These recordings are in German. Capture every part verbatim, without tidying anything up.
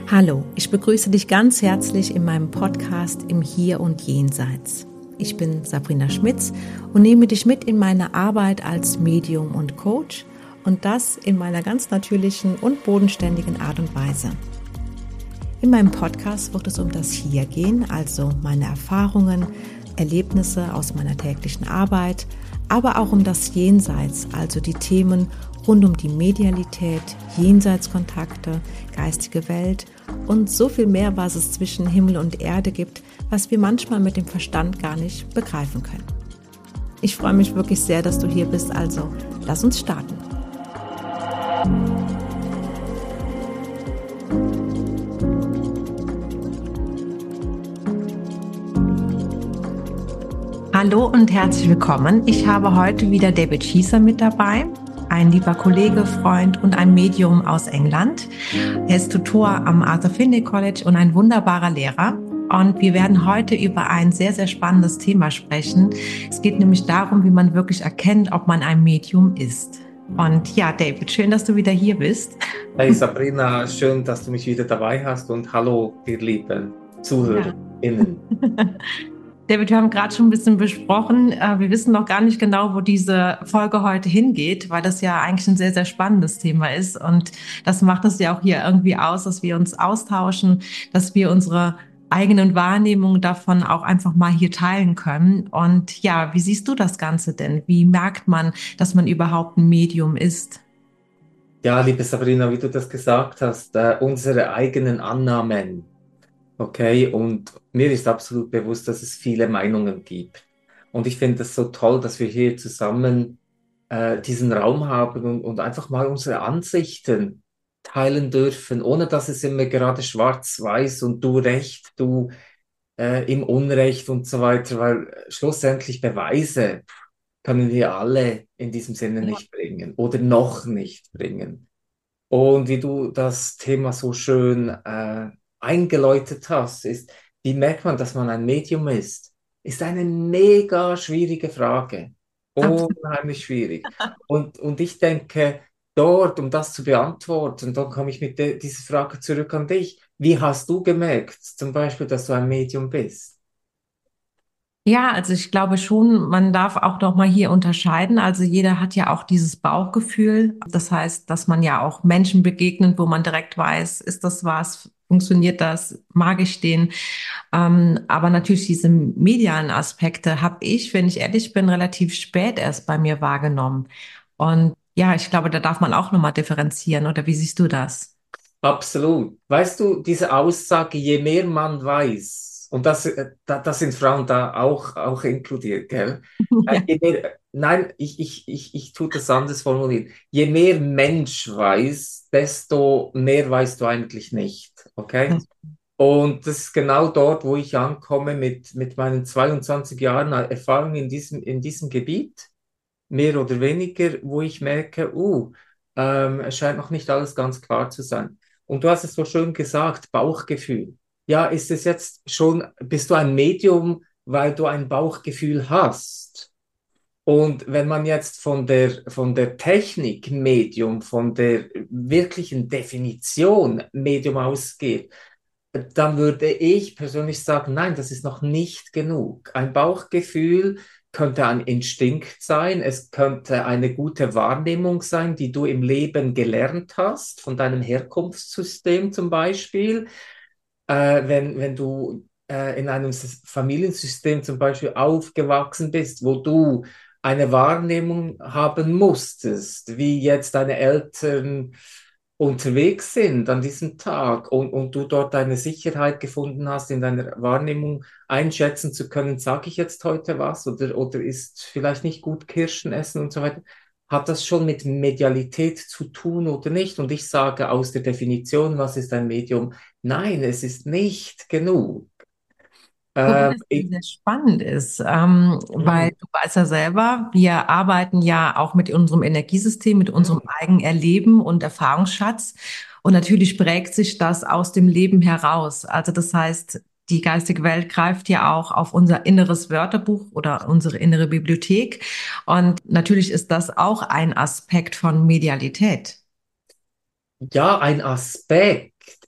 Hallo, ich begrüße dich ganz herzlich in meinem Podcast Im Hier und Jenseits. Ich bin Sabrina Schmitz und nehme dich mit in meine Arbeit als Medium und Coach und das in meiner ganz natürlichen und bodenständigen Art und Weise. In meinem Podcast wird es um das Hier gehen, also meine Erfahrungen, Erlebnisse aus meiner täglichen Arbeit, aber auch um das Jenseits, also die Themen rund um die Medialität, Jenseitskontakte, geistige Welt und so viel mehr, was es zwischen Himmel und Erde gibt, was wir manchmal mit dem Verstand gar nicht begreifen können. Ich freue mich wirklich sehr, dass du hier bist, also lass uns starten. Hallo und herzlich willkommen. Ich habe heute wieder David Schießer mit dabei. Ein lieber Kollege, Freund und ein Medium aus England. Er ist Tutor am Arthur Findlay College und ein wunderbarer Lehrer. Und wir werden heute über ein sehr, sehr spannendes Thema sprechen. Es geht nämlich darum, wie man wirklich erkennt, ob man ein Medium ist. Und ja, David, schön, dass du wieder hier bist. Hey Sabrina, schön, dass du mich wieder dabei hast und hallo, ihr lieben ZuhörerInnen. Ja. David, wir haben gerade schon ein bisschen besprochen, wir wissen noch gar nicht genau, wo diese Folge heute hingeht, weil das ja eigentlich ein sehr, sehr spannendes Thema ist. Und das macht es ja auch hier irgendwie aus, dass wir uns austauschen, dass wir unsere eigenen Wahrnehmungen davon auch einfach mal hier teilen können. Und ja, wie siehst du das Ganze denn? Wie merkt man, dass man überhaupt ein Medium ist? Ja, liebe Sabrina, wie du das gesagt hast, äh, unsere eigenen Annahmen. Okay, und mir ist absolut bewusst, dass es viele Meinungen gibt. Und ich finde es so toll, dass wir hier zusammen äh, diesen Raum haben und, und einfach mal unsere Ansichten teilen dürfen, ohne dass es immer gerade schwarz-weiß und du recht, du äh, im Unrecht und so weiter, weil äh, schlussendlich Beweise können wir alle in diesem Sinne Ja. nicht bringen oder noch nicht bringen. Und wie du das Thema so schön äh, eingeläutet hast, ist, wie merkt man, dass man ein Medium ist? Ist eine mega schwierige Frage. Absolut. Unheimlich schwierig. Und, und ich denke, dort, um das zu beantworten, dann komme ich mit der, dieser Frage zurück an dich. Wie hast du gemerkt, zum Beispiel, dass du ein Medium bist? Ja, also ich glaube schon, man darf auch noch mal hier unterscheiden. Also jeder hat ja auch dieses Bauchgefühl. Das heißt, dass man ja auch Menschen begegnet, wo man direkt weiß, ist das was, funktioniert das, mag ich den? Ähm, aber natürlich diese medialen Aspekte habe ich, wenn ich ehrlich bin, relativ spät erst bei mir wahrgenommen. Und ja, ich glaube, da darf man auch noch mal differenzieren. Oder wie siehst du das? Absolut. Weißt du, diese Aussage, je mehr man weiß, und das, äh, da, da sind Frauen da auch, auch inkludiert, gell? Äh, Ja. je mehr, nein, ich, ich, ich, ich tue das anders formulieren. Je mehr Mensch weiß, desto mehr weißt du eigentlich nicht, okay? Das, Und das ist genau dort, wo ich ankomme mit, mit meinen zweiundzwanzig Jahren Erfahrung in diesem, in diesem Gebiet, mehr oder weniger, wo ich merke, uh, ähm, es scheint noch nicht alles ganz klar zu sein. Und du hast es so schön gesagt, Bauchgefühl. Ja, ist es jetzt schon, bist du ein Medium, weil du ein Bauchgefühl hast? Und wenn man jetzt von der, von der Technik Medium, von der wirklichen Definition Medium ausgeht, dann würde ich persönlich sagen, nein, das ist noch nicht genug. Ein Bauchgefühl könnte ein Instinkt sein, es könnte eine gute Wahrnehmung sein, die du im Leben gelernt hast, von deinem Herkunftssystem zum Beispiel. Äh, wenn, wenn du äh, in einem Sys- Familiensystem zum Beispiel aufgewachsen bist, wo du eine Wahrnehmung haben musstest, wie jetzt deine Eltern unterwegs sind an diesem Tag und, und du dort eine Sicherheit gefunden hast, in deiner Wahrnehmung einschätzen zu können, sage ich jetzt heute was oder, oder ist vielleicht nicht gut Kirschen essen und so weiter. Hat das schon mit Medialität zu tun oder nicht? Und ich sage aus der Definition, was ist ein Medium? Nein, es ist nicht genug. Wobei Ähm, es sehr, ich, sehr spannend ist, ähm, weil mm, du weißt ja selber, wir arbeiten ja auch mit unserem Energiesystem, mit unserem mm. eigenen Erleben und Erfahrungsschatz. Und natürlich prägt sich das aus dem Leben heraus. Also das heißt, die geistige Welt greift ja auch auf unser inneres Wörterbuch oder unsere innere Bibliothek. Und natürlich ist das auch ein Aspekt von Medialität. Ja, ein Aspekt.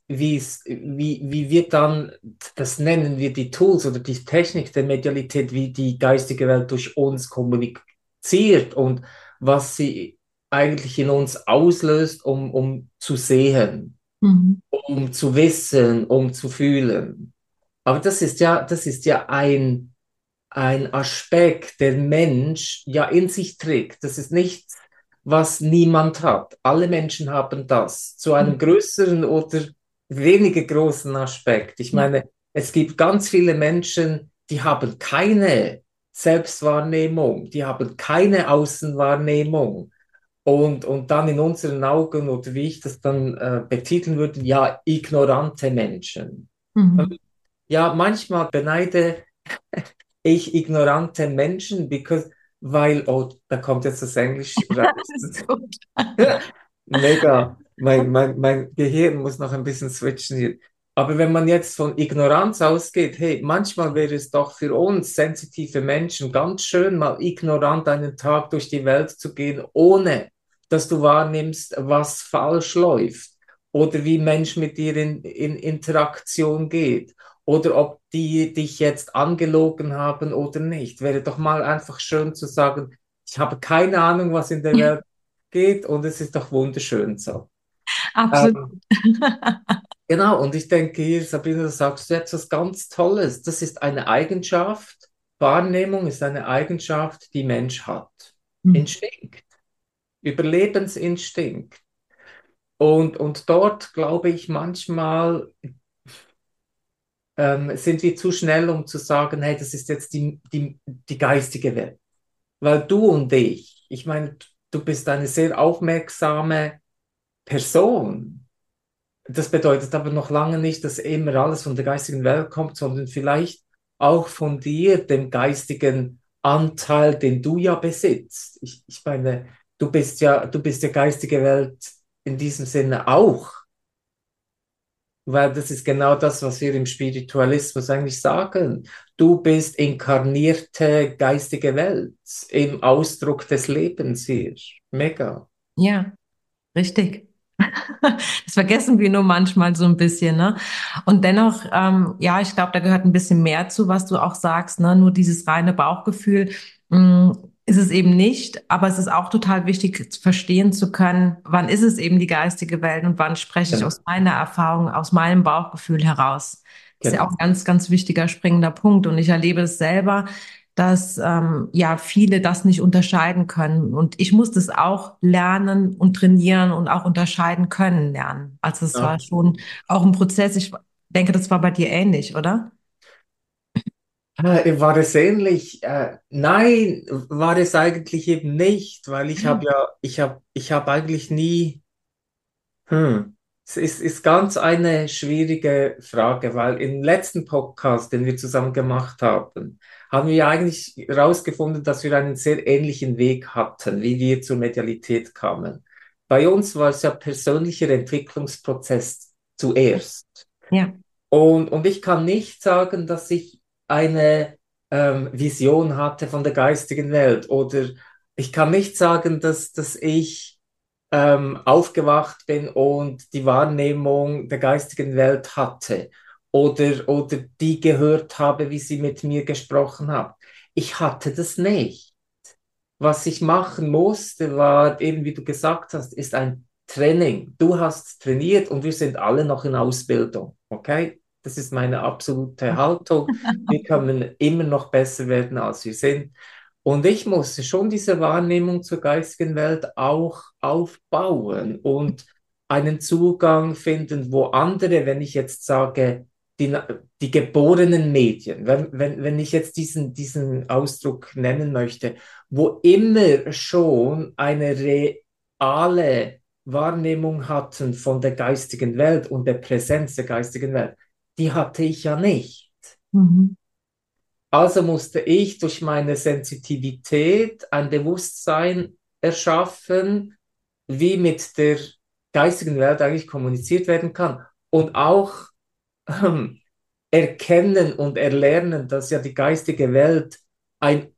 wie es, wie, wie wir dann, das nennen wir die Tools oder die Technik der Medialität, wie die geistige Welt durch uns kommuniziert und was sie eigentlich in uns auslöst, um, um zu sehen, Mhm. um zu wissen, um zu fühlen. Aber das ist ja, das ist ja ein, ein Aspekt, der Mensch ja in sich trägt. Das ist nichts, was niemand hat. Alle Menschen haben das zu einem größeren oder weniger großen Aspekt. Ich Ja. meine, es gibt ganz viele Menschen, die haben keine Selbstwahrnehmung, die haben keine Außenwahrnehmung. Und, und dann in unseren Augen, oder wie ich das dann äh, betiteln würde, ja, ignorante Menschen. Mhm. Ja, manchmal beneide ich ignorante Menschen, because, weil, oh, da kommt jetzt das Englisch raus. Alles gut. Mega. Mein, mein, mein Gehirn muss noch ein bisschen switchen hier. Aber wenn man jetzt von Ignoranz ausgeht, hey, manchmal wäre es doch für uns sensitive Menschen ganz schön, mal ignorant einen Tag durch die Welt zu gehen, ohne dass du wahrnimmst, was falsch läuft oder wie Mensch mit dir in, in Interaktion geht oder ob die dich jetzt angelogen haben oder nicht. Wäre doch mal einfach schön zu sagen, ich habe keine Ahnung, was in der Welt geht und es ist doch wunderschön so. Absolut. Ähm, genau, und ich denke hier, Sabine, du sagst jetzt was ganz Tolles. Das ist eine Eigenschaft, Wahrnehmung ist eine Eigenschaft, die Mensch hat. Instinkt, Überlebensinstinkt. Und, und dort glaube ich manchmal, ähm, sind wir zu schnell, um zu sagen, hey, das ist jetzt die, die, die geistige Welt. Weil du und ich, ich meine, du bist eine sehr aufmerksame Person. Das bedeutet aber noch lange nicht, dass immer alles von der geistigen Welt kommt, sondern vielleicht auch von dir, dem geistigen Anteil, den du ja besitzt. Ich, ich meine, du bist ja, du bist ja geistige Welt in diesem Sinne auch, weil das ist genau das, was wir im Spiritualismus eigentlich sagen. Du bist inkarnierte geistige Welt im Ausdruck des Lebens hier. Mega. Ja, richtig. Das vergessen wir nur manchmal so ein bisschen, ne? Und dennoch, ähm, ja, ich glaube, da gehört ein bisschen mehr zu, was du auch sagst, ne? Nur dieses reine Bauchgefühl, mh, ist es eben nicht. Aber es ist auch total wichtig, zu verstehen zu können, wann ist es eben die geistige Welt und wann spreche ich aus Genau, meiner Erfahrung, aus meinem Bauchgefühl heraus. Das ist ja auch ein genau. ganz, ganz wichtiger, springender Punkt. Und ich erlebe es selber, dass ähm, ja viele das nicht unterscheiden können. Und ich musste es auch lernen und trainieren und auch unterscheiden können lernen. Also es war schon Absolut. auch ein Prozess. Ich denke, das war bei dir ähnlich, oder? Äh, War es ähnlich? Äh, nein, war es eigentlich eben nicht, weil ich habe ja, ich habe, ich habe eigentlich nie, hm, es ist, ist ganz eine schwierige Frage, weil im letzten Podcast, den wir zusammen gemacht haben, haben wir ja eigentlich herausgefunden, dass wir einen sehr ähnlichen Weg hatten, wie wir zur Medialität kamen. Bei uns war es ja persönlicher Entwicklungsprozess zuerst. Ja. Und, und ich kann nicht sagen, dass ich eine ähm, Vision hatte von der geistigen Welt oder ich kann nicht sagen, dass, dass ich ähm, aufgewacht bin und die Wahrnehmung der geistigen Welt hatte oder, oder die gehört habe, wie sie mit mir gesprochen hat. Ich hatte das nicht. Was ich machen musste, war eben, wie du gesagt hast, ist ein Training. Du hast trainiert und wir sind alle noch in Ausbildung. Okay? Das ist meine absolute Haltung. Wir können immer noch besser werden, als wir sind. Und ich musste schon diese Wahrnehmung zur geistigen Welt auch aufbauen und einen Zugang finden, wo andere, wenn ich jetzt sage, die, die geborenen Medien, wenn, wenn, wenn ich jetzt diesen, diesen Ausdruck nennen möchte, wo immer schon eine reale Wahrnehmung hatten von der geistigen Welt und der Präsenz der geistigen Welt, die hatte ich ja nicht. Mhm. Also musste ich durch meine Sensitivität ein Bewusstsein erschaffen, wie mit der geistigen Welt eigentlich kommuniziert werden kann. Und auch ähm, erkennen und erlernen, dass ja die geistige Welt ein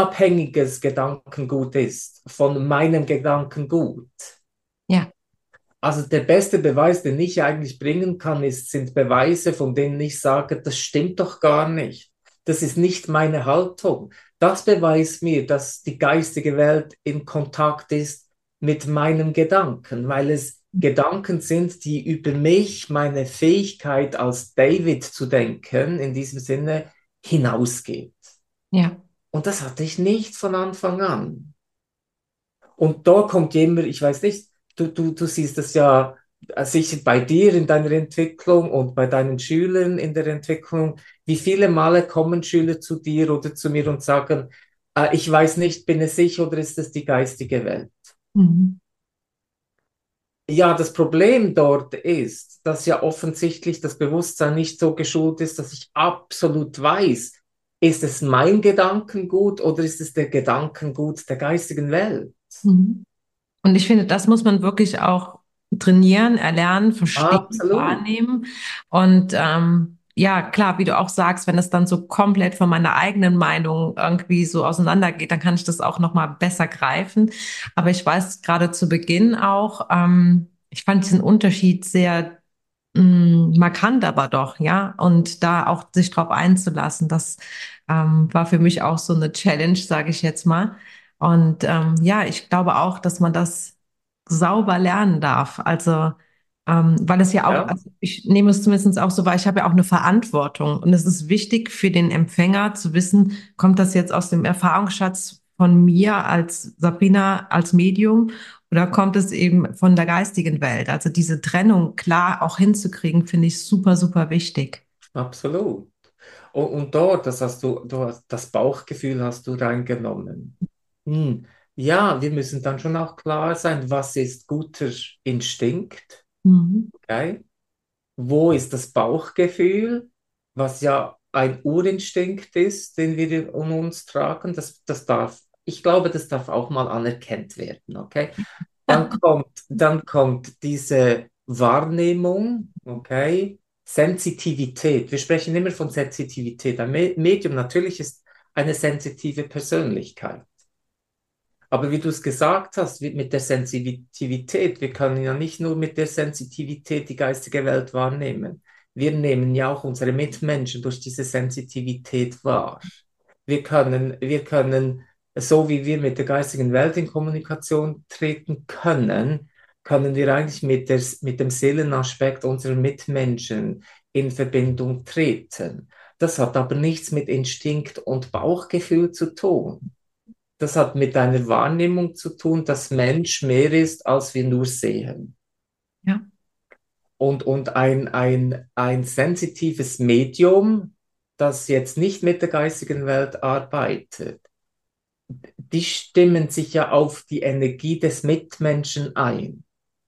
unabhängiges Gedankengut ist von meinem Gedankengut. Ja. Also der beste Beweis, den ich eigentlich bringen kann, ist, sind Beweise, von denen ich sage, das stimmt doch gar nicht. Das ist nicht meine Haltung. Das beweist mir, dass die geistige Welt in Kontakt ist mit meinem Gedanken, weil es Gedanken sind, die über mich, meine Fähigkeit als David zu denken, in diesem Sinne hinausgeht. Ja. Und das hatte ich nicht von Anfang an. Und da kommt jemand, ich weiß nicht, du, du, du siehst das ja äh, sicher bei dir in deiner Entwicklung und bei deinen Schülern in der Entwicklung. Wie viele Male kommen Schüler zu dir oder zu mir und sagen, äh, ich weiß nicht, bin es ich oder ist es die geistige Welt? Mhm. Ja, das Problem dort ist, dass ja offensichtlich das Bewusstsein nicht so geschult ist, dass ich absolut weiß, ist es mein Gedankengut oder ist es der Gedankengut der geistigen Welt? Mhm. Und ich finde, das muss man wirklich auch trainieren, erlernen, verstehen, Absolut. wahrnehmen. Und ähm, ja, klar, wie du auch sagst, wenn es dann so komplett von meiner eigenen Meinung irgendwie so auseinandergeht, dann kann ich das auch noch mal besser greifen. Aber ich weiß gerade zu Beginn auch, ähm, ich fand diesen Unterschied sehr mh, markant, aber doch, ja. Und da auch sich drauf einzulassen, das ähm, war für mich auch so eine Challenge, sage ich jetzt mal. Und ähm, ja, ich glaube auch, dass man das sauber lernen darf. Also, ähm, weil es ja auch, Ja, also ich nehme es zumindest auch so wahr, ich habe ja auch eine Verantwortung. Und es ist wichtig für den Empfänger zu wissen, kommt das jetzt aus dem Erfahrungsschatz von mir als Sabrina, als Medium, oder kommt es eben von der geistigen Welt? Also diese Trennung klar auch hinzukriegen, finde ich super, super wichtig. absolut. Und, und dort, das hast du, du hast, das Bauchgefühl hast du reingenommen. Hm. Ja, wir müssen dann schon auch klar sein, was ist guter Instinkt, Mhm. okay? Wo ist das Bauchgefühl, was ja ein Urinstinkt ist, den wir in uns tragen? Das, das darf, ich glaube, das darf auch mal anerkannt werden, okay? Dann kommt, dann kommt diese Wahrnehmung, okay? Sensitivität. Wir sprechen immer von Sensitivität. Ein Me- Medium natürlich ist eine sensitive Persönlichkeit. Aber wie du es gesagt hast, wie- mit der Sensitivität, wir können ja nicht nur mit der Sensitivität die geistige Welt wahrnehmen. Wir nehmen ja auch unsere Mitmenschen durch diese Sensitivität wahr. Wir können, wir können, so wie wir mit der geistigen Welt in Kommunikation treten können, können wir eigentlich mit der, mit dem Seelenaspekt unserer Mitmenschen in Verbindung treten. Das hat aber nichts mit Instinkt und Bauchgefühl zu tun. Das hat mit einer Wahrnehmung zu tun, dass Mensch mehr ist, als wir nur sehen. Ja. Und, und ein, ein, ein sensitives Medium, das jetzt nicht mit der geistigen Welt arbeitet, die stimmen sich ja auf die Energie des Mitmenschen ein.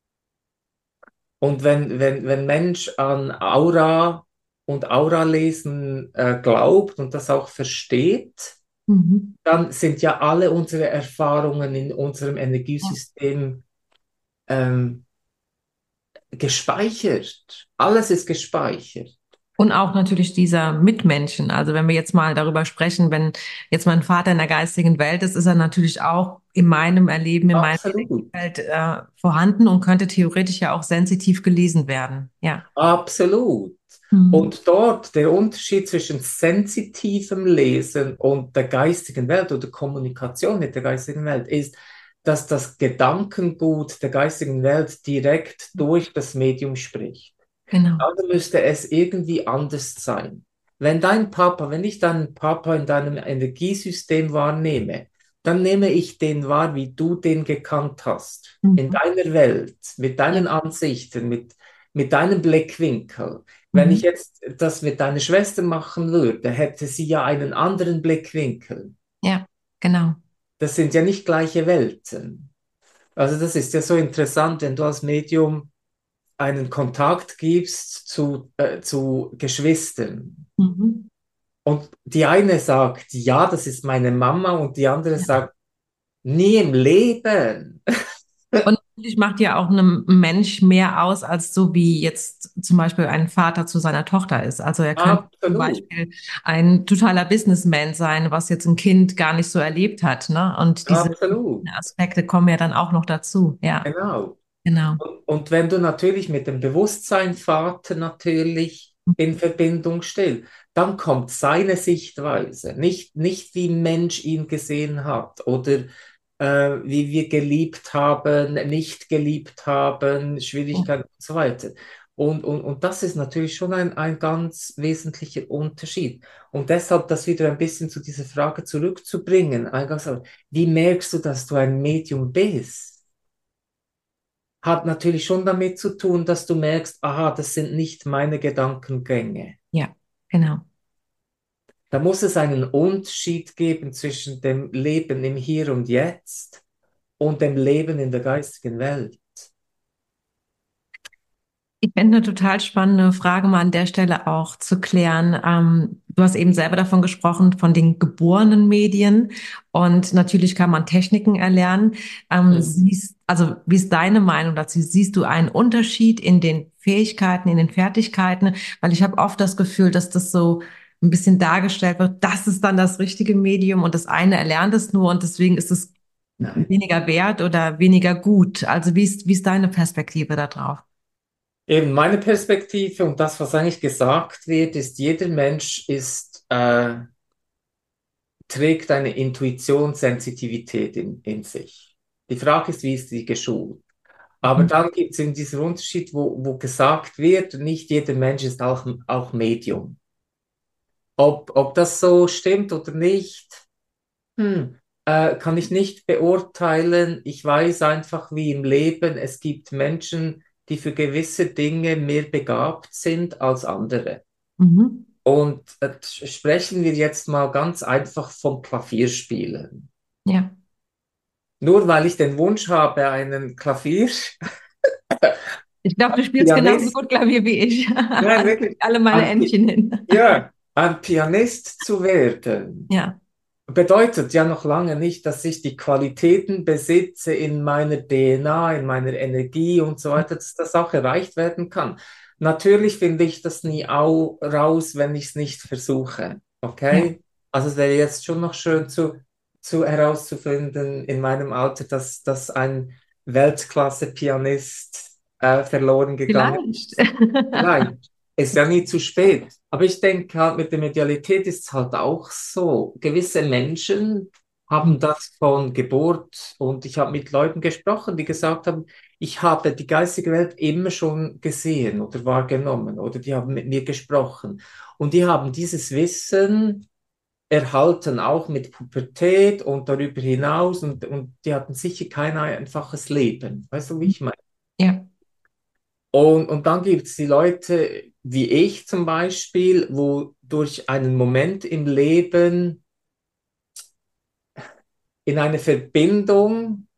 Und wenn, wenn, wenn Mensch an Aura und Auralesen äh, glaubt und das auch versteht, Mhm. dann sind ja alle unsere Erfahrungen in unserem Ja. Energiesystem ähm, gespeichert. Alles ist gespeichert. Und auch natürlich dieser Mitmenschen. Also wenn wir jetzt mal darüber sprechen, wenn jetzt mein Vater in der geistigen Welt ist, ist er natürlich auch in meinem Erleben, in meinem Absolut. Energiefeld äh, vorhanden und könnte theoretisch ja auch sensitiv gelesen werden. Ja. Absolut. Mhm. Und dort der Unterschied zwischen sensitivem Lesen und der geistigen Welt oder Kommunikation mit der geistigen Welt ist, dass das Gedankengut der geistigen Welt direkt durch das Medium spricht. Genau. Also müsste es irgendwie anders sein. Wenn dein Papa, wenn ich deinen Papa in deinem Energiesystem wahrnehme, dann nehme ich den wahr, wie du den gekannt hast. In Mhm. deiner Welt, mit Ja. deinen Ansichten, mit, mit deinem Blickwinkel. Wenn ich Mhm. jetzt das mit deiner Schwester machen würde, hätte sie ja einen anderen Blickwinkel. Ja, genau. Das sind ja nicht gleiche Welten. Also das ist ja so interessant, wenn du als Medium einen Kontakt gibst zu, äh, zu Geschwistern. Mhm. Und die eine sagt, ja, das ist meine Mama, und die andere Ja. sagt, nie im Leben. Und natürlich macht ja auch ein Mensch mehr aus, als so wie jetzt zum Beispiel ein Vater zu seiner Tochter ist. Also er könnte zum Absolut, Beispiel ein totaler Businessman sein, was jetzt ein Kind gar nicht so erlebt hat, ne? Und diese absolut, Aspekte kommen ja dann auch noch dazu. Ja, genau. Genau. Und wenn du natürlich mit dem Bewusstseinvater natürlich in Verbindung stellst, dann kommt seine Sichtweise, nicht, nicht wie Mensch ihn gesehen hat oder äh, wie wir geliebt haben, nicht geliebt haben, Ja. Schwierigkeiten und so weiter. Und, und, und das ist natürlich schon ein, ein ganz wesentlicher Unterschied. Und deshalb das wieder ein bisschen zu dieser Frage zurückzubringen, eingangs, wie merkst du, dass du ein Medium bist? Hat natürlich schon damit zu tun, dass du merkst, aha, das sind nicht meine Gedankengänge. Ja, genau. Da muss es einen Unterschied geben zwischen dem Leben im Hier und Jetzt und dem Leben in der geistigen Welt. Ich fände eine total spannende Frage mal an der Stelle auch zu klären. Ähm, du hast eben selber davon gesprochen, von den geborenen Medien. Und natürlich kann man Techniken erlernen. Ähm, Mhm. siehst, also wie ist deine Meinung dazu? Siehst du einen Unterschied in den Fähigkeiten, in den Fertigkeiten? Weil ich habe oft das Gefühl, dass das so ein bisschen dargestellt wird, das ist dann das richtige Medium und das eine erlernt es nur und deswegen ist es Nein. weniger wert oder weniger gut. Also wie ist, wie ist deine Perspektive da drauf? Eben meine Perspektive und das, was eigentlich gesagt wird, ist, jeder Mensch ist, äh, trägt eine Intuitionssensitivität in, in sich. Die Frage ist, wie ist sie geschult? Aber dann gibt es eben diesen Unterschied, wo, wo gesagt wird, nicht jeder Mensch ist auch, auch Medium. Ob, ob das so stimmt oder nicht, hm, äh, kann ich nicht beurteilen. Ich weiß einfach, wie im Leben, es gibt Menschen, die für gewisse Dinge mehr begabt sind als andere. Mhm. Und äh, sprechen wir jetzt mal ganz einfach vom Klavierspielen. Ja. Nur weil ich den Wunsch habe, einen Klavier, Ich glaube, du spielst genauso Pianist, gut Klavier wie ich. nein, Also wirklich, alle meine ein, Pi- Entchen hin. ja, ein Pianist zu werden. Ja. Bedeutet ja noch lange nicht, dass ich die Qualitäten besitze in meiner D N A, in meiner Energie und so weiter, dass das auch erreicht werden kann. Natürlich finde ich das nie au raus, wenn ich es nicht versuche. Ja. Okay? Also es wäre jetzt schon noch schön zu, zu herauszufinden in meinem Alter, dass, dass ein Weltklasse-Pianist äh, verloren gegangen Vielleicht. ist. Vielleicht. Ist ja nie zu spät. Aber ich denke halt, mit der Medialität ist es halt auch so. Gewisse Menschen haben das von Geburt und ich habe mit Leuten gesprochen, die gesagt haben, ich habe die geistige Welt immer schon gesehen oder wahrgenommen oder die haben mit mir gesprochen. Und die haben dieses Wissen erhalten, auch mit Pubertät und darüber hinaus und, und die hatten sicher kein einfaches Leben. Weißt du, wie ich meine? Ja. Und, und dann gibt es die Leute wie ich zum Beispiel, wo durch einen Moment im Leben in eine Verbindung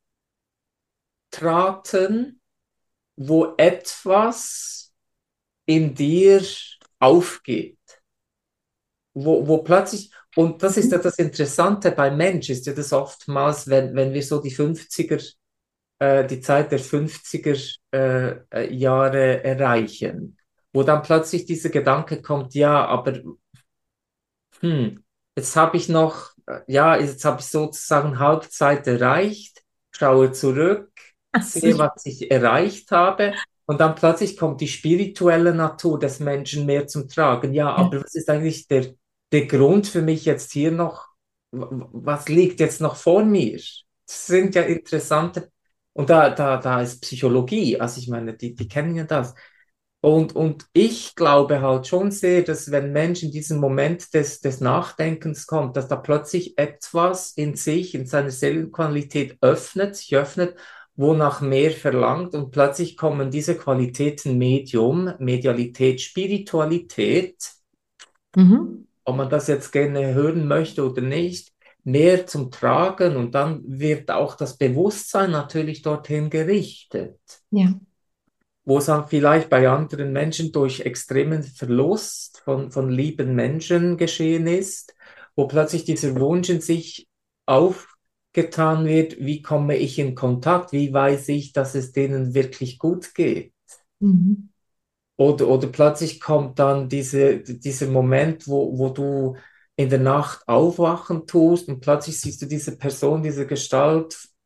traten, wo etwas in dir aufgeht, wo, wo plötzlich, und das ist ja das Interessante beim Mensch, ist ja das oftmals, wenn, wenn wir so die fünfziger, äh, die Zeit der fünfziger äh, äh, Jahre erreichen, wo dann plötzlich dieser Gedanke kommt, ja, aber hm, jetzt habe ich noch, äh, ja, jetzt habe ich sozusagen Halbzeit erreicht, schaue zurück, Also, sehe, was ich erreicht habe und dann plötzlich kommt die spirituelle Natur des Menschen mehr zum Tragen. Ja, ja. aber was ist eigentlich der, der Grund für mich jetzt hier noch, w- w- was liegt jetzt noch vor mir? Das sind ja interessante, und da, da, da ist Psychologie, also ich meine, die, die kennen ja das. Und, und ich glaube halt schon sehr, dass wenn Mensch in diesen Moment des, des Nachdenkens kommt, dass da plötzlich etwas in sich, in seiner Seelenqualität öffnet, sich öffnet, wonach mehr verlangt und plötzlich kommen diese Qualitäten Medium, Medialität, Spiritualität, Mhm. ob man das jetzt gerne hören möchte oder nicht, mehr zum Tragen und dann wird auch das Bewusstsein natürlich dorthin gerichtet, Ja. wo es dann vielleicht bei anderen Menschen durch extremen Verlust von, von lieben Menschen geschehen ist, wo plötzlich dieser Wunsch in sich aufgetan wird, wie komme ich in Kontakt, wie weiß ich, dass es denen wirklich gut geht. Mhm. Oder, oder plötzlich kommt dann diese, dieser Moment, wo, wo du in der Nacht aufwachen tust und plötzlich siehst du diese Person, diese Gestalt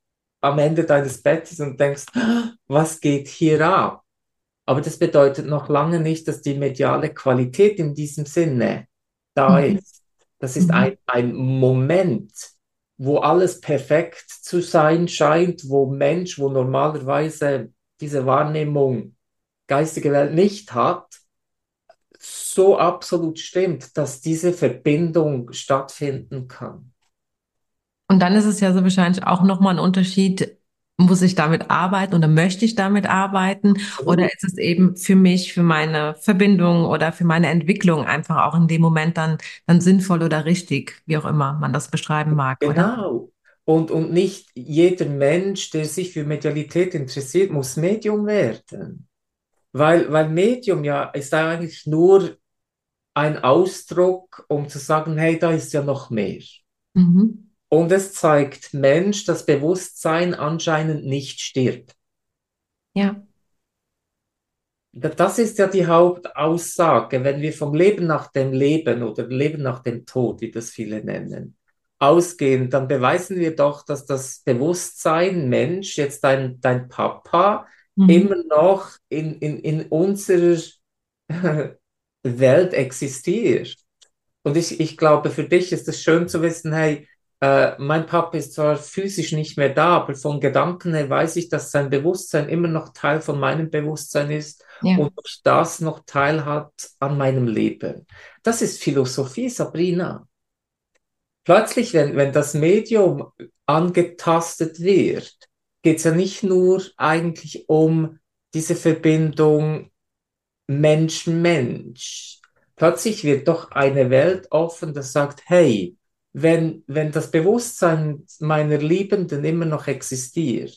am Ende deines Bettes und denkst, "Ah, was geht hier ab?" Aber das bedeutet noch lange nicht, dass die mediale Qualität in diesem Sinne da Mhm. ist. Das ist ein, Mhm. ein Moment, wo alles perfekt zu sein scheint, wo Mensch, wo normalerweise diese Wahrnehmung geistige Welt nicht hat, so absolut stimmt, dass diese Verbindung stattfinden kann. Und dann ist es ja so wahrscheinlich auch nochmal ein Unterschied, muss ich damit arbeiten oder möchte ich damit arbeiten? Oder Absolut. ist es eben für mich, für meine Verbindung oder für meine Entwicklung einfach auch in dem Moment dann, dann sinnvoll oder richtig, wie auch immer man das beschreiben mag, oder? Genau. Und, und nicht jeder Mensch, der sich für Medialität interessiert, muss Medium werden. Weil, weil Medium ja ist eigentlich nur ein Ausdruck, um zu sagen, hey, da ist ja noch mehr. Mhm. Und es zeigt Mensch, dass Bewusstsein anscheinend nicht stirbt. Ja. Da- Das ist ja die Hauptaussage, wenn wir vom Leben nach dem Leben oder Leben nach dem Tod, wie das viele nennen, ausgehen, dann beweisen wir doch, dass das Bewusstsein, Mensch, jetzt dein, dein Papa, Mhm. immer noch in, in, in unserer Welt existiert. Und ich, ich glaube, für dich ist es schön zu wissen, hey, äh, mein Papa ist zwar physisch nicht mehr da, aber von Gedanken her weiß ich, dass sein Bewusstsein immer noch Teil von meinem Bewusstsein ist Ja. und durch das noch teilhat an meinem Leben. Das ist Philosophie, Sabrina. Plötzlich, wenn, wenn das Medium angetastet wird, geht es ja nicht nur eigentlich um diese Verbindung Mensch-Mensch. Plötzlich wird doch eine Welt offen, das sagt, hey, wenn, wenn das Bewusstsein meiner Liebenden immer noch existiert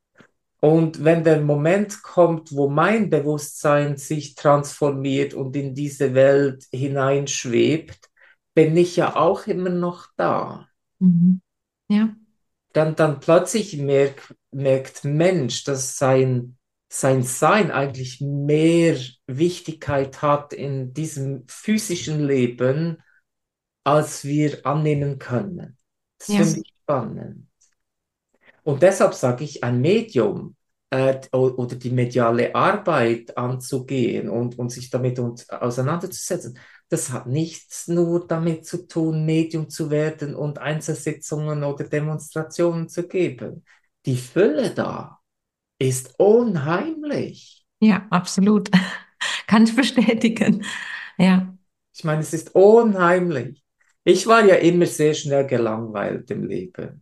und wenn der Moment kommt, wo mein Bewusstsein sich transformiert und in diese Welt hineinschwebt, bin ich ja auch immer noch da. Mhm. Ja. Dann, dann plötzlich merk, merkt Mensch, dass sein, sein Sein eigentlich mehr Wichtigkeit hat in diesem physischen Leben, als wir annehmen können. Das Ja. finde ich spannend. Und deshalb sage ich, ein Medium äh, o- oder die mediale Arbeit anzugehen und, und sich damit und, auseinanderzusetzen, das hat nichts nur damit zu tun, Medium zu werden und Einzelsitzungen oder Demonstrationen zu geben. Die Fülle da ist unheimlich. Ja, absolut. Kann ich bestätigen. Ja. Ich meine, es ist unheimlich. Ich war ja immer sehr schnell gelangweilt im Leben.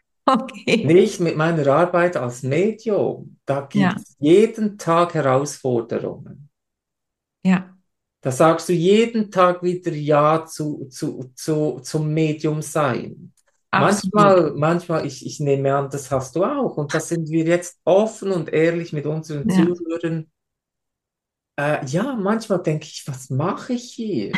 Okay. Nicht mit meiner Arbeit als Medium. Da gibt Ja. es jeden Tag Herausforderungen. Ja. Da sagst du jeden Tag wieder Ja zu, zu, zu, zum Medium sein. Absolut. Manchmal, manchmal, ich, ich nehme an, das hast du auch. Und da sind wir jetzt offen und ehrlich mit unseren Ja. Zuhörern. Äh, ja, manchmal denke ich, was mache ich hier?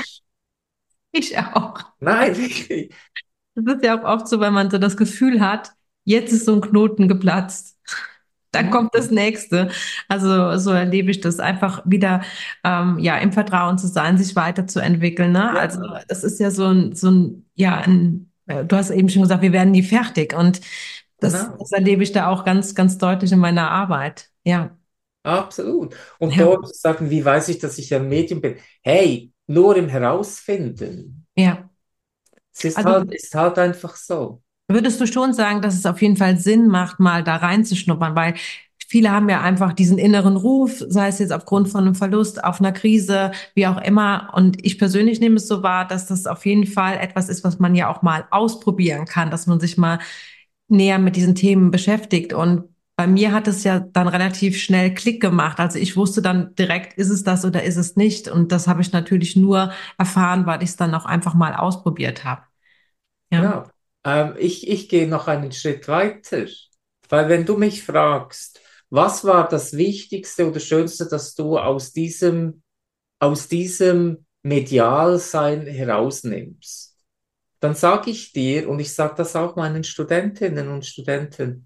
Ich auch. Nein, wirklich. Das ist ja auch oft so, wenn man so das Gefühl hat, jetzt ist so ein Knoten geplatzt. Dann Ja, kommt das nächste. Also so erlebe ich das einfach wieder, ähm, ja, im Vertrauen zu sein, sich weiterzuentwickeln. Ne? ja, Also das ist ja so ein, so ein, ja, ein, äh, du hast eben schon gesagt, wir werden nie fertig. Und das, genau. das erlebe ich da auch ganz, ganz deutlich in meiner Arbeit. Ja, Absolut. Und ja, dort zu sagen, wie weiß ich, dass ich ein Medium bin? Hey, nur im Herausfinden. ja. Es ist Also halt, ist halt einfach so. würdest du schon sagen, dass es auf jeden Fall Sinn macht, mal da reinzuschnuppern, weil viele haben ja einfach diesen inneren Ruf, sei es jetzt aufgrund von einem Verlust, auf einer Krise, wie auch immer. Und ich persönlich nehme es so wahr, dass das auf jeden Fall etwas ist, was man ja auch mal ausprobieren kann, dass man sich mal näher mit diesen Themen beschäftigt. Und bei mir hat es ja dann relativ schnell Klick gemacht. Also ich wusste dann direkt, ist es das oder ist es nicht. Und das habe ich natürlich nur erfahren, weil ich es dann auch einfach mal ausprobiert habe. Ja. Genau. Ähm, ich, ich gehe noch einen Schritt weiter. Weil wenn du mich fragst, was war das Wichtigste oder Schönste, das du aus diesem, aus diesem Medialsein herausnimmst, dann sage ich dir, und ich sage das auch meinen Studentinnen und Studenten,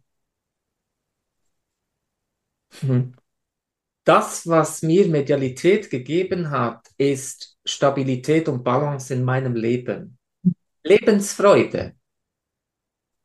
hm, das, was mir Medialität gegeben hat, ist Stabilität und Balance in meinem Leben. Lebensfreude.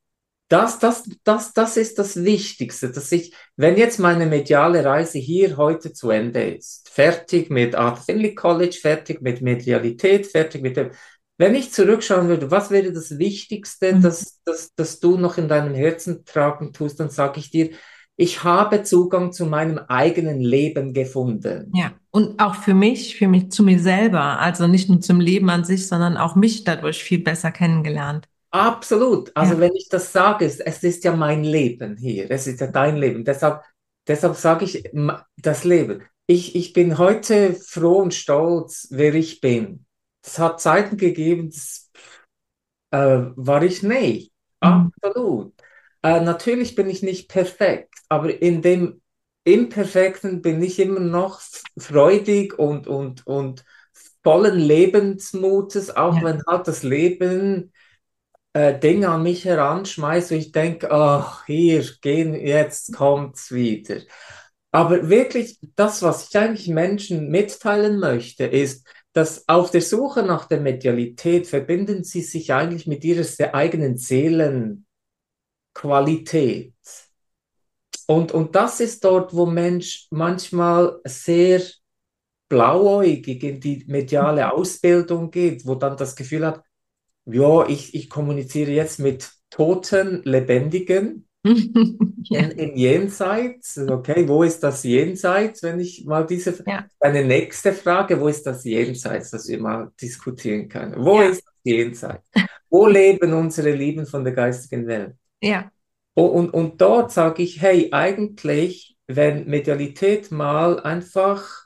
Das, das, das, das ist das Wichtigste, dass ich, wenn jetzt meine mediale Reise hier heute zu Ende ist, fertig mit Arthur Findlay College, fertig mit Medialität, fertig mit dem, wenn ich zurückschauen würde, was wäre das Wichtigste, Mhm. das, das, das du noch in deinem Herzen tragen tust, dann sage ich dir, ich habe Zugang zu meinem eigenen Leben gefunden. Ja, und auch für mich, für mich, zu mir selber, also nicht nur zum Leben an sich, sondern auch mich dadurch viel besser kennengelernt. Absolut. Also Ja. wenn ich das sage, es, es ist ja mein Leben hier, es ist ja dein Leben. Deshalb, deshalb sage ich ma- das Leben. Ich, ich bin heute froh und stolz, wer ich bin. Es hat Zeiten gegeben, das äh, war ich nicht. Mhm. Absolut. Äh, natürlich bin ich nicht perfekt, aber in dem Imperfekten bin ich immer noch freudig und, und, und vollen Lebensmutes, auch Ja. wenn halt das Leben äh, Dinge an mich heranschmeiße, wo ich denke, ach, hier, gehen, jetzt kommt's wieder. Aber wirklich, das, was ich eigentlich Menschen mitteilen möchte, ist, dass auf der Suche nach der Medialität verbinden sie sich eigentlich mit ihrer se- eigenen Seelenqualität. Und, und das ist dort, wo Mensch manchmal sehr blauäugig in die mediale Ausbildung geht, wo dann das Gefühl hat, ja, ich, ich kommuniziere jetzt mit Toten, Lebendigen Ja, in, im Jenseits. Okay, wo ist das Jenseits, wenn ich mal diese, ja, eine nächste Frage, wo ist das Jenseits, das wir mal diskutieren können? Wo ja, ist das Jenseits? Wo leben unsere Lieben von der geistigen Welt? ja. Und, und, und dort sage ich, hey, eigentlich, wenn Medialität mal einfach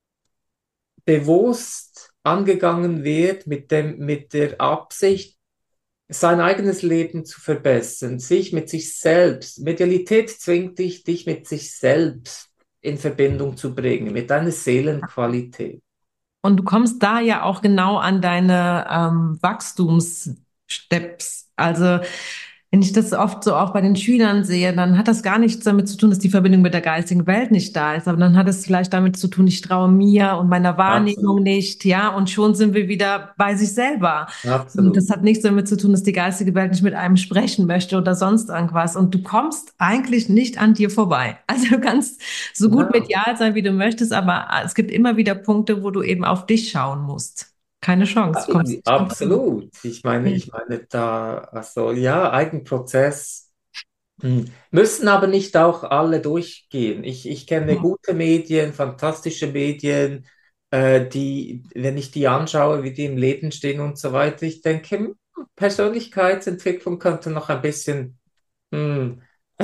bewusst angegangen wird mit dem, mit der Absicht, sein eigenes Leben zu verbessern, sich mit sich selbst. Medialität zwingt dich, dich mit sich selbst in Verbindung zu bringen, mit deiner Seelenqualität. Und du kommst da ja auch genau an deine ähm, Wachstumssteps. Also wenn ich das oft so auch bei den Schülern sehe, dann hat das gar nichts damit zu tun, dass die Verbindung mit der geistigen Welt nicht da ist. Aber dann hat es vielleicht damit zu tun, ich traue mir und meiner Wahrnehmung Absolut, nicht, ja, und schon sind wir wieder bei sich selber. Und das absolut. hat nichts damit zu tun, dass die geistige Welt nicht mit einem sprechen möchte oder sonst irgendwas. Und du kommst eigentlich nicht an dir vorbei. Also du kannst so gut Genau. medial sein, wie du möchtest, aber es gibt immer wieder Punkte, wo du eben auf dich schauen musst. Keine Chance, du kommst nicht an dich. Absolut. Ich meine, Ja. ich meine da, also ja, Eigenprozess. Hm. Müssen aber nicht auch alle durchgehen. Ich, ich kenne gute Medien, fantastische Medien, äh, die, wenn ich die anschaue, wie die im Leben stehen und so weiter, ich denke, hm, Persönlichkeitsentwicklung könnte noch ein bisschen. Hm.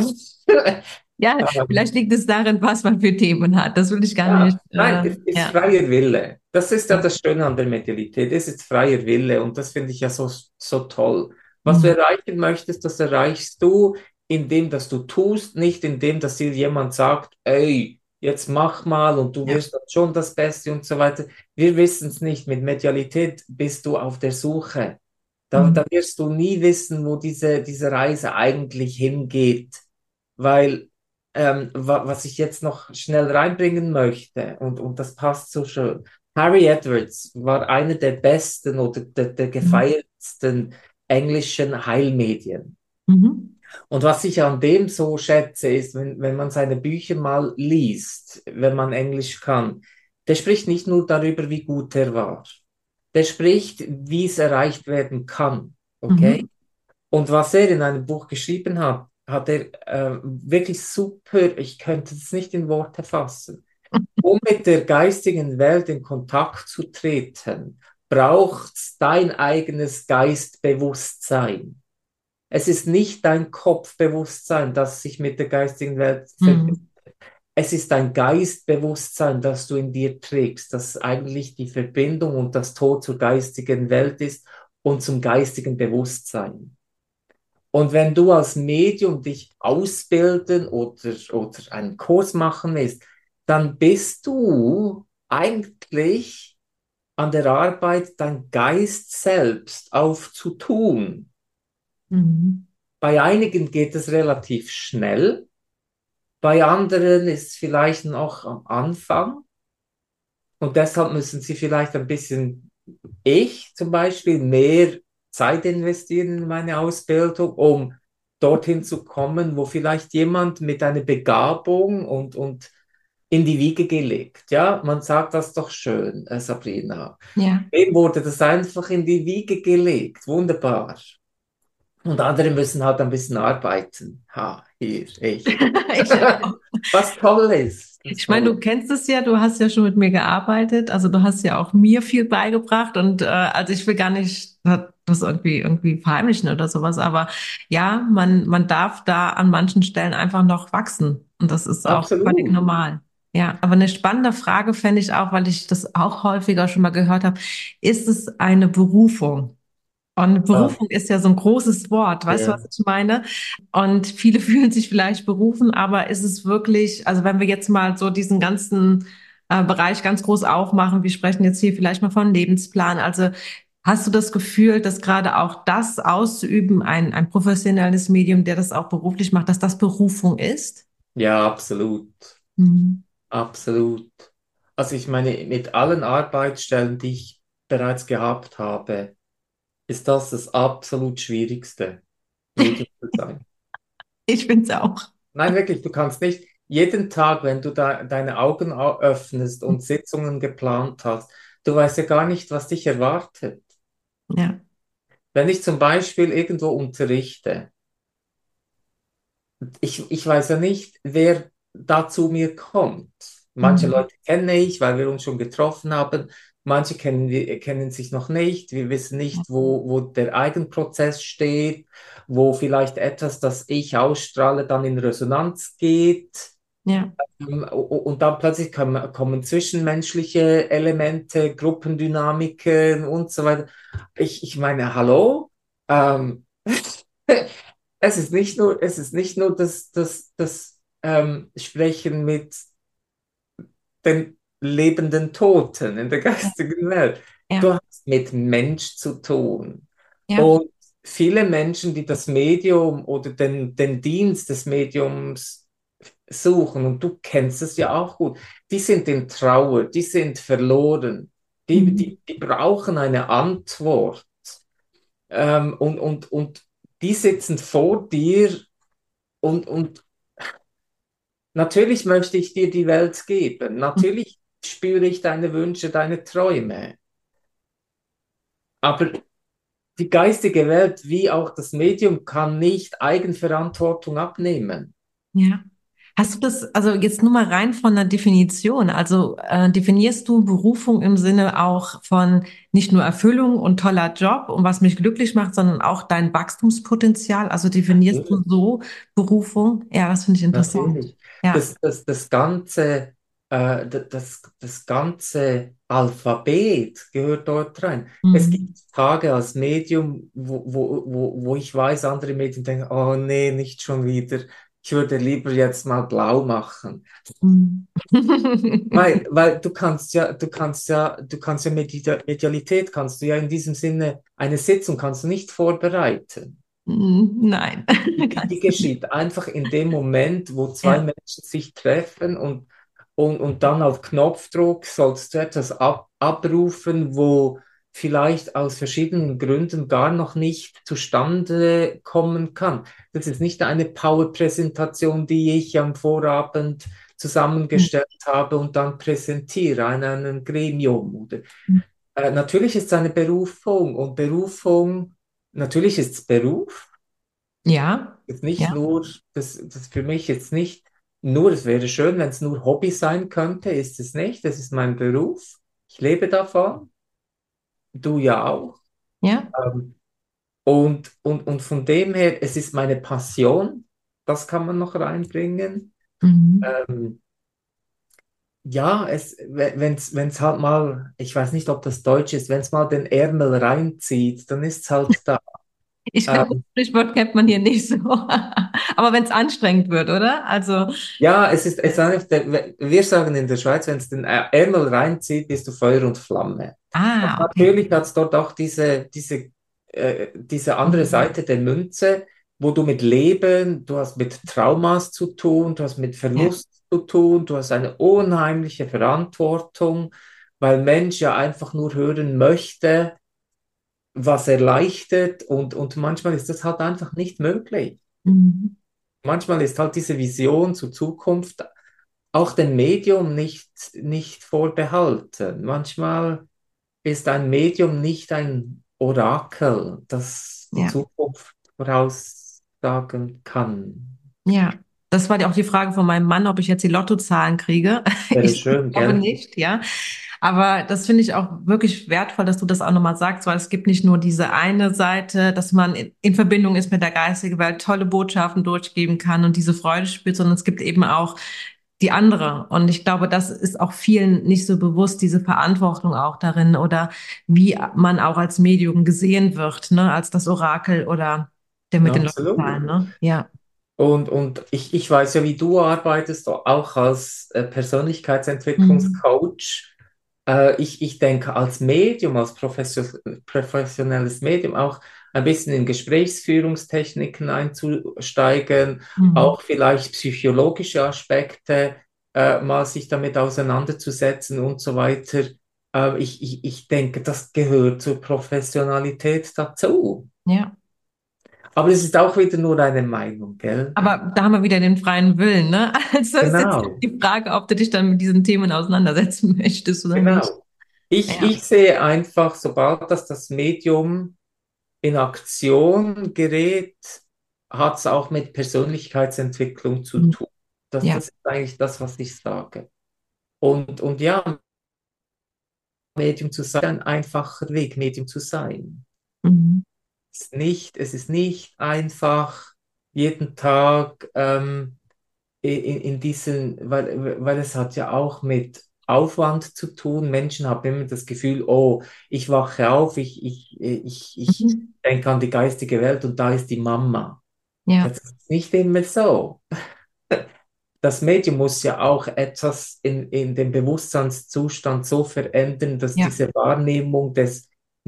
Ja, Ähm, vielleicht liegt es darin, was man für Themen hat. Das will ich gar nicht. ja, nein, Äh, es ist ja. freier Wille. Das ist ja Ja. das Schöne an der Medialität. Es ist freier Wille und das finde ich ja so, so toll. Was du Mhm. erreichen möchtest, das erreichst du, indem dass du tust, nicht indem dass dir jemand sagt, ey, jetzt mach mal und du Ja. wirst dann schon das Beste und so weiter. Wir wissen es nicht. Mit Medialität bist du auf der Suche. Da, Mhm. da wirst du nie wissen, wo diese, diese Reise eigentlich hingeht. Weil ähm, wa was ich jetzt noch schnell reinbringen möchte, und, und das passt so schön. Harry Edwards war einer der besten oder der, der Mhm. gefeiertsten englischen Heilmedien. Mhm. Und was ich an dem so schätze, ist, wenn, wenn man seine Bücher mal liest, wenn man Englisch kann, der spricht nicht nur darüber, wie gut er war. Der spricht, wie es erreicht werden kann. Okay? Mhm. Und was er in einem Buch geschrieben hat, hat er äh, wirklich super, ich könnte es nicht in Worte fassen. Um mit der geistigen Welt in Kontakt zu treten, braucht es dein eigenes Geistbewusstsein. Es ist nicht dein Kopfbewusstsein, das sich mit der geistigen Welt verbindet. Mhm. Es ist dein Geistbewusstsein, das du in dir trägst, das eigentlich die Verbindung und das Tor zur geistigen Welt ist und zum geistigen Bewusstsein. Und wenn du als Medium dich ausbilden oder, oder einen Kurs machen willst, dann bist du eigentlich an der Arbeit, dein Geist selbst aufzutun. Mhm. Bei einigen geht es relativ schnell, bei anderen ist es vielleicht noch am Anfang und deshalb müssen sie vielleicht ein bisschen, ich zum Beispiel, mehr Zeit investieren in meine Ausbildung, um dorthin zu kommen, wo vielleicht jemand mit einer Begabung und, und in die Wiege gelegt. Ja, man sagt das doch schön, äh, Sabrina. Ja. Dem wurde das einfach in die Wiege gelegt. Wunderbar. Und andere müssen halt ein bisschen arbeiten. Ha, hier, ich. Ich auch. Was toll ist. Was Ich meine, toll du kennst es ja, du hast ja schon mit mir gearbeitet, also du hast ja auch mir viel beigebracht und äh, also ich will gar nicht das irgendwie irgendwie verheimlichen oder sowas, aber ja, man man darf da an manchen Stellen einfach noch wachsen und das ist auch völlig Absolut. normal. Ja, aber eine spannende Frage fände ich auch, weil ich das auch häufiger schon mal gehört habe, ist es eine Berufung? Und Ah, Berufung ist ja so ein großes Wort, weißt du, was ja. ich meine? Und viele fühlen sich vielleicht berufen, aber ist es wirklich, also wenn wir jetzt mal so diesen ganzen äh, Bereich ganz groß aufmachen, wir sprechen jetzt hier vielleicht mal von Lebensplan. Also hast du das Gefühl, dass gerade auch das auszuüben, ein, ein professionelles Medium, der das auch beruflich macht, dass das Berufung ist? Ja, absolut. Mhm. Absolut. Also ich meine, mit allen Arbeitsstellen, die ich bereits gehabt habe, ist das das absolut Schwierigste, Medium zu sein. Ich finde es auch. Nein, wirklich, du kannst nicht jeden Tag, wenn du da deine Augen au- öffnest und Sitzungen geplant hast, du weißt ja gar nicht, was dich erwartet. Ja. Wenn ich zum Beispiel irgendwo unterrichte, ich, ich weiß ja nicht, wer da zu mir kommt. Manche Mhm. Leute kenne ich, weil wir uns schon getroffen haben. Manche kennen, wir, kennen sich noch nicht. Wir wissen nicht, wo, wo der Eigenprozess steht, wo vielleicht etwas, das ich ausstrahle, dann in Resonanz geht. Ja. Ähm, u- Und dann plötzlich kommen, kommen zwischenmenschliche Elemente, Gruppendynamiken und so weiter. Ich, ich meine, hallo? Ähm, es ist nicht nur, es ist nicht nur das, das, das ähm, Sprechen mit den lebenden Toten in der Ja. geistigen Welt. Du Ja. hast mit Mensch zu tun. Ja. Und viele Menschen, die das Medium oder den, den Dienst des Mediums suchen, und du kennst es ja auch gut, die sind in Trauer, die sind verloren, die, Mhm. die, die brauchen eine Antwort. Ähm, und, und, und die sitzen vor dir und, und natürlich möchte ich dir die Welt geben. Natürlich spüre ich deine Wünsche, deine Träume. Aber die geistige Welt wie auch das Medium kann nicht Eigenverantwortung abnehmen. Ja. Hast du das, also jetzt nur mal rein von der Definition, also äh, definierst du Berufung im Sinne auch von nicht nur Erfüllung und toller Job und was mich glücklich macht, sondern auch dein Wachstumspotenzial? Also definierst du Natürlich. so Berufung? Ja, das finde ich interessant. Natürlich. Ja. Das, das, das ganze, äh, d- das, das ganze Alphabet gehört dort rein. Es gibt Mhm. Tage als Medium, wo, wo, wo, wo ich weiß, andere Medien denken, oh nee, nicht schon wieder. Ich würde lieber jetzt mal blau machen. Mhm. Weil, weil du kannst ja, du kannst ja, du kannst ja Medi- Medialität kannst du ja in diesem Sinne, eine Sitzung kannst du nicht vorbereiten. Nein, Die, die kannst du nicht. geschieht einfach in dem Moment, wo zwei Ja. Menschen sich treffen und, und, und dann auf Knopfdruck sollst du etwas ab, abrufen, wo vielleicht aus verschiedenen Gründen gar noch nicht zustande kommen kann. Das ist nicht eine Power-Präsentation, die ich am Vorabend zusammengestellt habe und dann präsentiere an einem Gremium. Oder, äh, natürlich ist es eine Berufung und Berufung, natürlich ist es Beruf. Ja. Jetzt nicht Ja. nur, das, das für mich jetzt nicht nur, es wäre schön, wenn es nur Hobby sein könnte, ist es nicht. Das ist mein Beruf. Ich lebe davon, du ja auch. Ja. Ähm, und, und, und von dem her, es ist meine Passion, das kann man noch reinbringen. Mhm. Ähm, ja, es, wenn es wenn es halt mal, ich weiß nicht, ob das Deutsch ist, wenn es mal den Ärmel reinzieht, dann ist es halt da. Ich glaube, das Ähm, Sprichwort kennt man hier nicht so. Aber wenn es anstrengend wird, oder? Also, Ja, es ist, es ist einfach der, wir sagen in der Schweiz, wenn es den Ärmel reinzieht, bist du Feuer und Flamme. Und ah, okay. natürlich hat es dort auch diese, diese, äh, diese andere Mhm. Seite der Münze, wo du mit Leben, du hast mit Traumas zu tun, du hast mit Ja. Verlust zu tun, du hast eine unheimliche Verantwortung, weil Mensch ja einfach nur hören möchte, was erleichtert und, und manchmal ist das halt einfach nicht möglich. Mhm. Manchmal ist halt diese Vision zur Zukunft auch dem Medium nicht, nicht vorbehalten. Manchmal ist ein Medium nicht ein Orakel, das die Ja. Zukunft voraussagen kann. Ja, das war ja auch die Frage von meinem Mann, ob ich jetzt die Lottozahlen kriege. Wäre Ich schön, glaube gell? nicht, ja. Aber das finde ich auch wirklich wertvoll, dass du das auch nochmal sagst, weil es gibt nicht nur diese eine Seite, dass man in, in Verbindung ist mit der geistigen Welt, tolle Botschaften durchgeben kann und diese Freude spürt, sondern es gibt eben auch die andere. Und ich glaube, das ist auch vielen nicht so bewusst, diese Verantwortung auch darin oder wie man auch als Medium gesehen wird, ne, als das Orakel oder der mit den Absolut. Lottozahlen, ne? Ja. Und, und ich, ich weiß ja, wie du arbeitest, auch als äh, Mhm. Persönlichkeitsentwicklungscoach. Äh, ich, ich denke, als Medium, als professio professionelles Medium auch ein bisschen in Gesprächsführungstechniken einzusteigen, Mhm. auch vielleicht psychologische Aspekte äh, mal sich damit auseinanderzusetzen und so weiter. Äh, ich, ich, ich denke, das gehört zur Professionalität dazu. Ja. Aber es ist auch wieder nur eine Meinung, gell? Aber da haben wir wieder den freien Willen, ne? Also ist jetzt Genau. die Frage, ob du dich dann mit diesen Themen auseinandersetzen möchtest oder nicht. Genau. Ich, Ja. ich sehe einfach, sobald das das Medium in Aktion gerät, hat es auch mit Persönlichkeitsentwicklung zu Mhm. tun. Das, Ja. das ist eigentlich das, was ich sage. Und, und ja, Medium zu sein, ein einfacher Weg, Medium zu sein. Mhm. Es ist nicht, es ist nicht einfach, jeden Tag ähm, in, in diesen, weil, weil es hat ja auch mit Aufwand zu tun. Menschen haben immer das Gefühl, oh, ich wache auf, ich, ich, ich, ich Mhm. denke an die geistige Welt und da ist die Mama. Ja. Das ist nicht immer so. Das Medium muss ja auch etwas in, in dem Bewusstseinszustand so verändern, dass Ja. diese Wahrnehmung des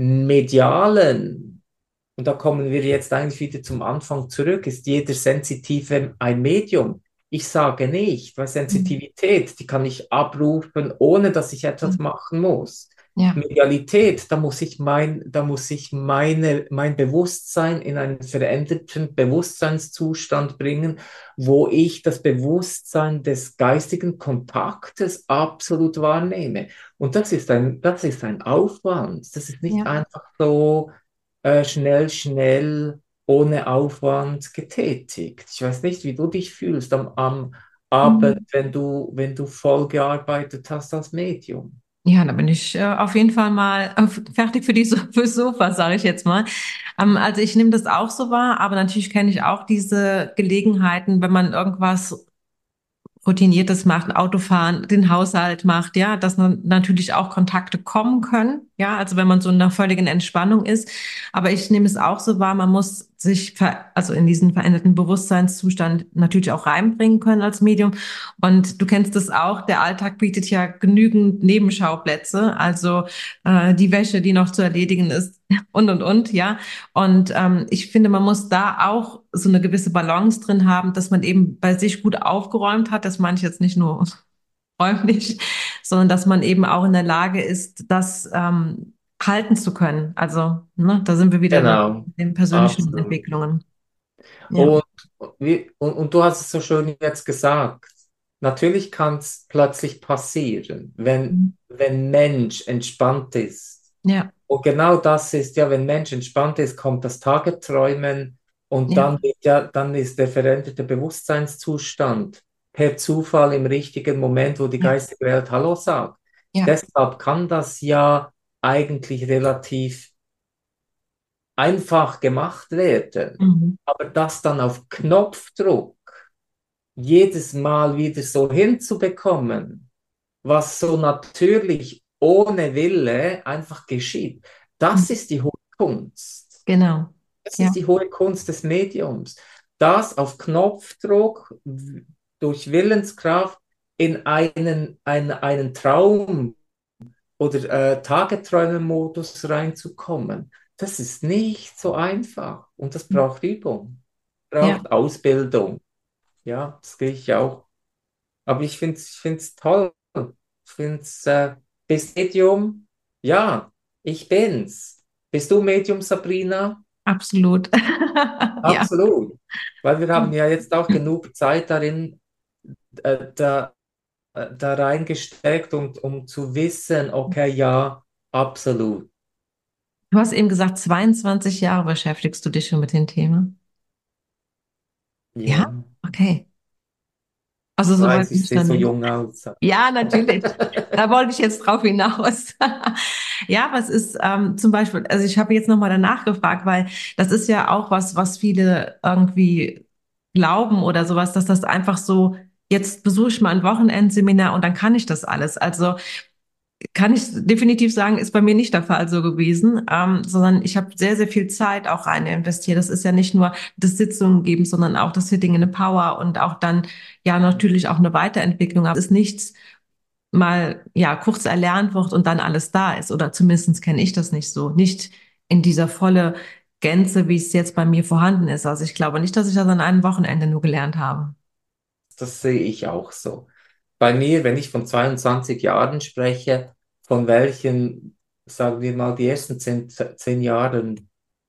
Medialen, und da kommen wir jetzt eigentlich wieder zum Anfang zurück. Ist jeder Sensitive ein Medium? Ich sage nicht, weil Mhm. Sensitivität, die kann ich abrufen, ohne dass ich etwas machen muss. Ja. Medialität, da muss ich mein, da muss ich meine, mein Bewusstsein in einen veränderten Bewusstseinszustand bringen, wo ich das Bewusstsein des geistigen Kontaktes absolut wahrnehme. Und das ist ein, das ist ein Aufwand. Das ist nicht Ja. einfach so äh, schnell, schnell, ohne Aufwand getätigt. Ich weiß nicht, wie du dich fühlst am, am Abend, Mhm. wenn du, wenn du voll gearbeitet hast als Medium. Ja, da bin ich äh, auf jeden Fall mal äh, fertig für die so fürs Sofa, sage ich jetzt mal. Ähm, also ich nehme das auch so wahr, aber natürlich kenne ich auch diese Gelegenheiten, wenn man irgendwas Routiniertes macht, Autofahren, den Haushalt macht, ja, dass dann natürlich auch Kontakte kommen können, ja, also wenn man so in einer völligen Entspannung ist. Aber ich nehme es auch so wahr, man muss sich ver also in diesen veränderten Bewusstseinszustand natürlich auch reinbringen können als Medium. Und du kennst es auch, der Alltag bietet ja genügend Nebenschauplätze, also äh, die Wäsche, die noch zu erledigen ist und und und, ja. Und ähm, ich finde, man muss da auch so eine gewisse Balance drin haben, dass man eben bei sich gut aufgeräumt hat. Das meine ich jetzt nicht nur räumlich, sondern dass man eben auch in der Lage ist, das ähm, halten zu können. Also, ne, da sind wir wieder in Genau, den persönlichen absolut. Entwicklungen. Ja. Und, wie, und, und du hast es so schön jetzt gesagt. Natürlich kann es plötzlich passieren, wenn, Mhm. wenn Mensch entspannt ist. Ja, Und genau das ist ja, wenn Mensch entspannt ist, kommt das Tageträumen und ja, dann wird ja, dann ist der veränderte Bewusstseinszustand per Zufall im richtigen Moment, wo die ja, geistige Welt Hallo sagt. ja. Deshalb kann das ja eigentlich relativ einfach gemacht werden. Mhm. Aber das dann auf Knopfdruck jedes Mal wieder so hinzubekommen, was so natürlich ohne Wille einfach geschieht, das Mhm. ist die hohe Kunst. Genau. Das Ja, ist die hohe Kunst des Mediums. Das auf Knopfdruck w- durch Willenskraft in einen, einen, einen Traum oder äh, Tageträume-Modus reinzukommen. Das ist nicht so einfach und das braucht Übung, ja. braucht Ausbildung. Ja, das gehe ich auch. Aber ich finde es ich find's toll. Ich finde es, äh, bist Medium? Ja, ich bin's. Bist du Medium, Sabrina? Absolut. Ja. Absolut. Weil wir haben ja jetzt auch genug Zeit darin, äh, da, äh, da reingesteckt, und, um zu wissen, okay, ja, absolut. Du hast eben gesagt, zweiundzwanzig Jahre beschäftigst du dich schon mit dem Thema. Ja? Ja, Okay. Also ich soweit weiß, bin ich ich sehe dann so nicht. jung aus. Ja, natürlich. Da wollte ich jetzt drauf hinaus. Ja, was ist ähm, zum Beispiel, also ich habe jetzt nochmal danach gefragt, weil das ist ja auch was, was viele irgendwie glauben oder sowas, dass das einfach so, jetzt besuche ich mal ein Wochenendseminar und dann kann ich das alles. Also kann ich definitiv sagen, ist bei mir nicht der Fall so gewesen, ähm, sondern ich habe sehr, sehr viel Zeit auch rein investiert. Das ist ja nicht nur das Sitzungen geben, sondern auch das Sitting in the Power und auch dann ja natürlich auch eine Weiterentwicklung. Aber es ist nichts mal ja kurz erlernt wird und dann alles da ist. Oder zumindest kenne ich das nicht so. Nicht in dieser volle Gänze, wie es jetzt bei mir vorhanden ist. Also ich glaube nicht, dass ich das an einem Wochenende nur gelernt habe. Das sehe ich auch so. Bei mir, wenn ich von zweiundzwanzig Jahren spreche, von welchen, sagen wir mal, die ersten zehn, zehn Jahren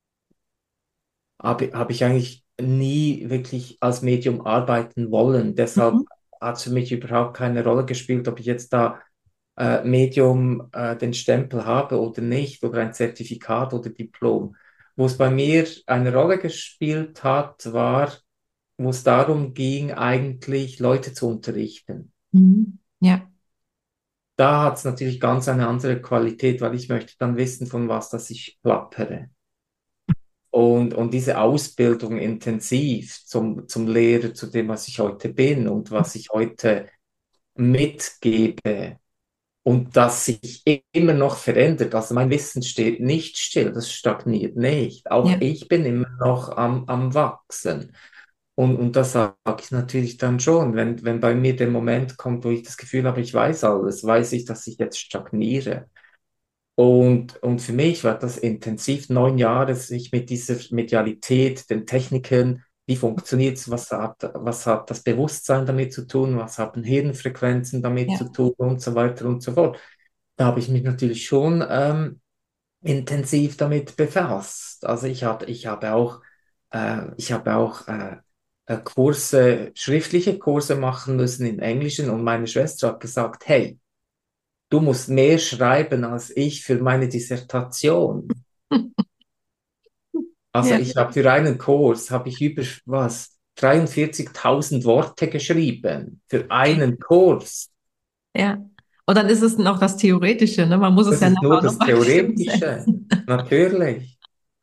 habe, habe ich eigentlich nie wirklich als Medium arbeiten wollen. Deshalb Mhm. hat es für mich überhaupt keine Rolle gespielt, ob ich jetzt da äh, Medium äh, den Stempel habe oder nicht, oder ein Zertifikat oder Diplom. Wo es bei mir eine Rolle gespielt hat, war, wo es darum ging, eigentlich Leute zu unterrichten. Mhm. Ja. Da hat es natürlich ganz eine andere Qualität, weil ich möchte dann wissen, von was das ich plappere. Und, und diese Ausbildung intensiv zum, zum Lehrer, zu dem, was ich heute bin und was ich heute mitgebe, und das sich immer noch verändert. Also mein Wissen steht nicht still, das stagniert nicht. Auch Ja. ich bin immer noch am, am Wachsen. Und, und das sage ich natürlich dann schon, wenn, wenn bei mir der Moment kommt, wo ich das Gefühl habe, ich weiß alles, weiß ich, dass ich jetzt stagniere. Und, und für mich war das intensiv neun Jahre, sich mit dieser Medialität, den Techniken, wie funktioniert es, was hat, was hat das Bewusstsein damit zu tun, was haben Hirnfrequenzen damit zu Ja. tun und so weiter und so fort. Da habe ich mich natürlich schon ähm, intensiv damit befasst. Also ich hatte, ich habe auch, äh, ich habe auch äh, äh, Kurse, schriftliche Kurse machen müssen in Englischen, und meine Schwester hat gesagt, hey, du musst mehr schreiben als ich für meine Dissertation. Also Ja. ich habe für einen Kurs, habe ich über was, dreiundvierzigtausend Worte geschrieben für einen Kurs. Ja. Und dann ist es noch das Theoretische, ne? Man muss es Das ja ist nachher nur auch das nochmal Theoretische, umsetzen. natürlich.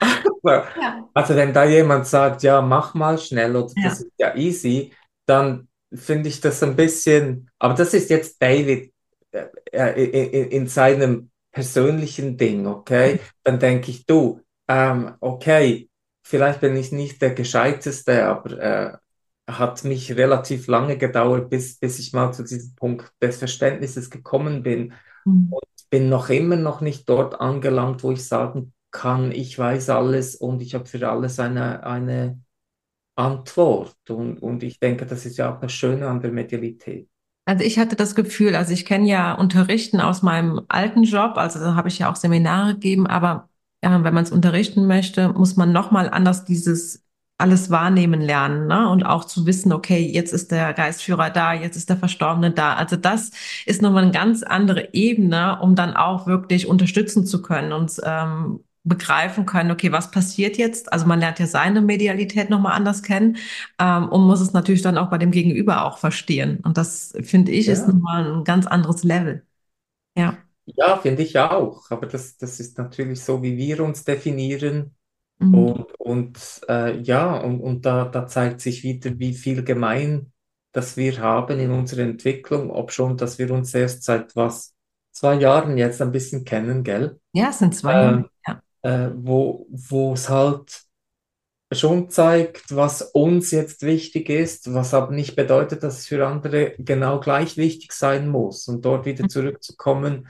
Ja. Also wenn da jemand sagt, ja, mach mal schnell oder das Ja. ist ja easy, dann finde ich das ein bisschen, aber das ist jetzt David äh, äh, in, in seinem persönlichen Ding, okay? Dann denke ich, du, ähm, okay, vielleicht bin ich nicht der Gescheiteste, aber äh, hat mich relativ lange gedauert, bis, bis ich mal zu diesem Punkt des Verständnisses gekommen bin. Mhm. Und bin noch immer noch nicht dort angelangt, wo ich sagen kann, ich weiß alles und ich habe für alles eine, eine Antwort. Und, und ich denke, das ist ja auch das Schöne an der Medialität. Also ich hatte das Gefühl, also ich kenne ja Unterrichten aus meinem alten Job, also da habe ich ja auch Seminare gegeben, aber ja, wenn man es unterrichten möchte, muss man nochmal anders dieses alles wahrnehmen lernen, ne? Und auch zu wissen, okay, jetzt ist der Geistführer da, jetzt ist der Verstorbene da. Also das ist nochmal eine ganz andere Ebene, um dann auch wirklich unterstützen zu können und ähm, begreifen können, okay, was passiert jetzt? Also man lernt ja seine Medialität nochmal anders kennen, ähm, und muss es natürlich dann auch bei dem Gegenüber auch verstehen. Und das finde ich ist Ja, nochmal ein ganz anderes Level. Ja. ja, finde ich auch. Aber das, das ist natürlich so, wie wir uns definieren. Mhm. Und, und äh, ja, und, und da, da zeigt sich wieder, wie viel gemein das wir haben in unserer Entwicklung, ob schon, dass wir uns erst seit was, zwei Jahren jetzt ein bisschen kennen, gell? Ja, es sind zwei Jahre. Ähm, Ja. äh, wo, wo es halt schon zeigt, was uns jetzt wichtig ist, was aber nicht bedeutet, dass es für andere genau gleich wichtig sein muss. Und dort wieder zurückzukommen,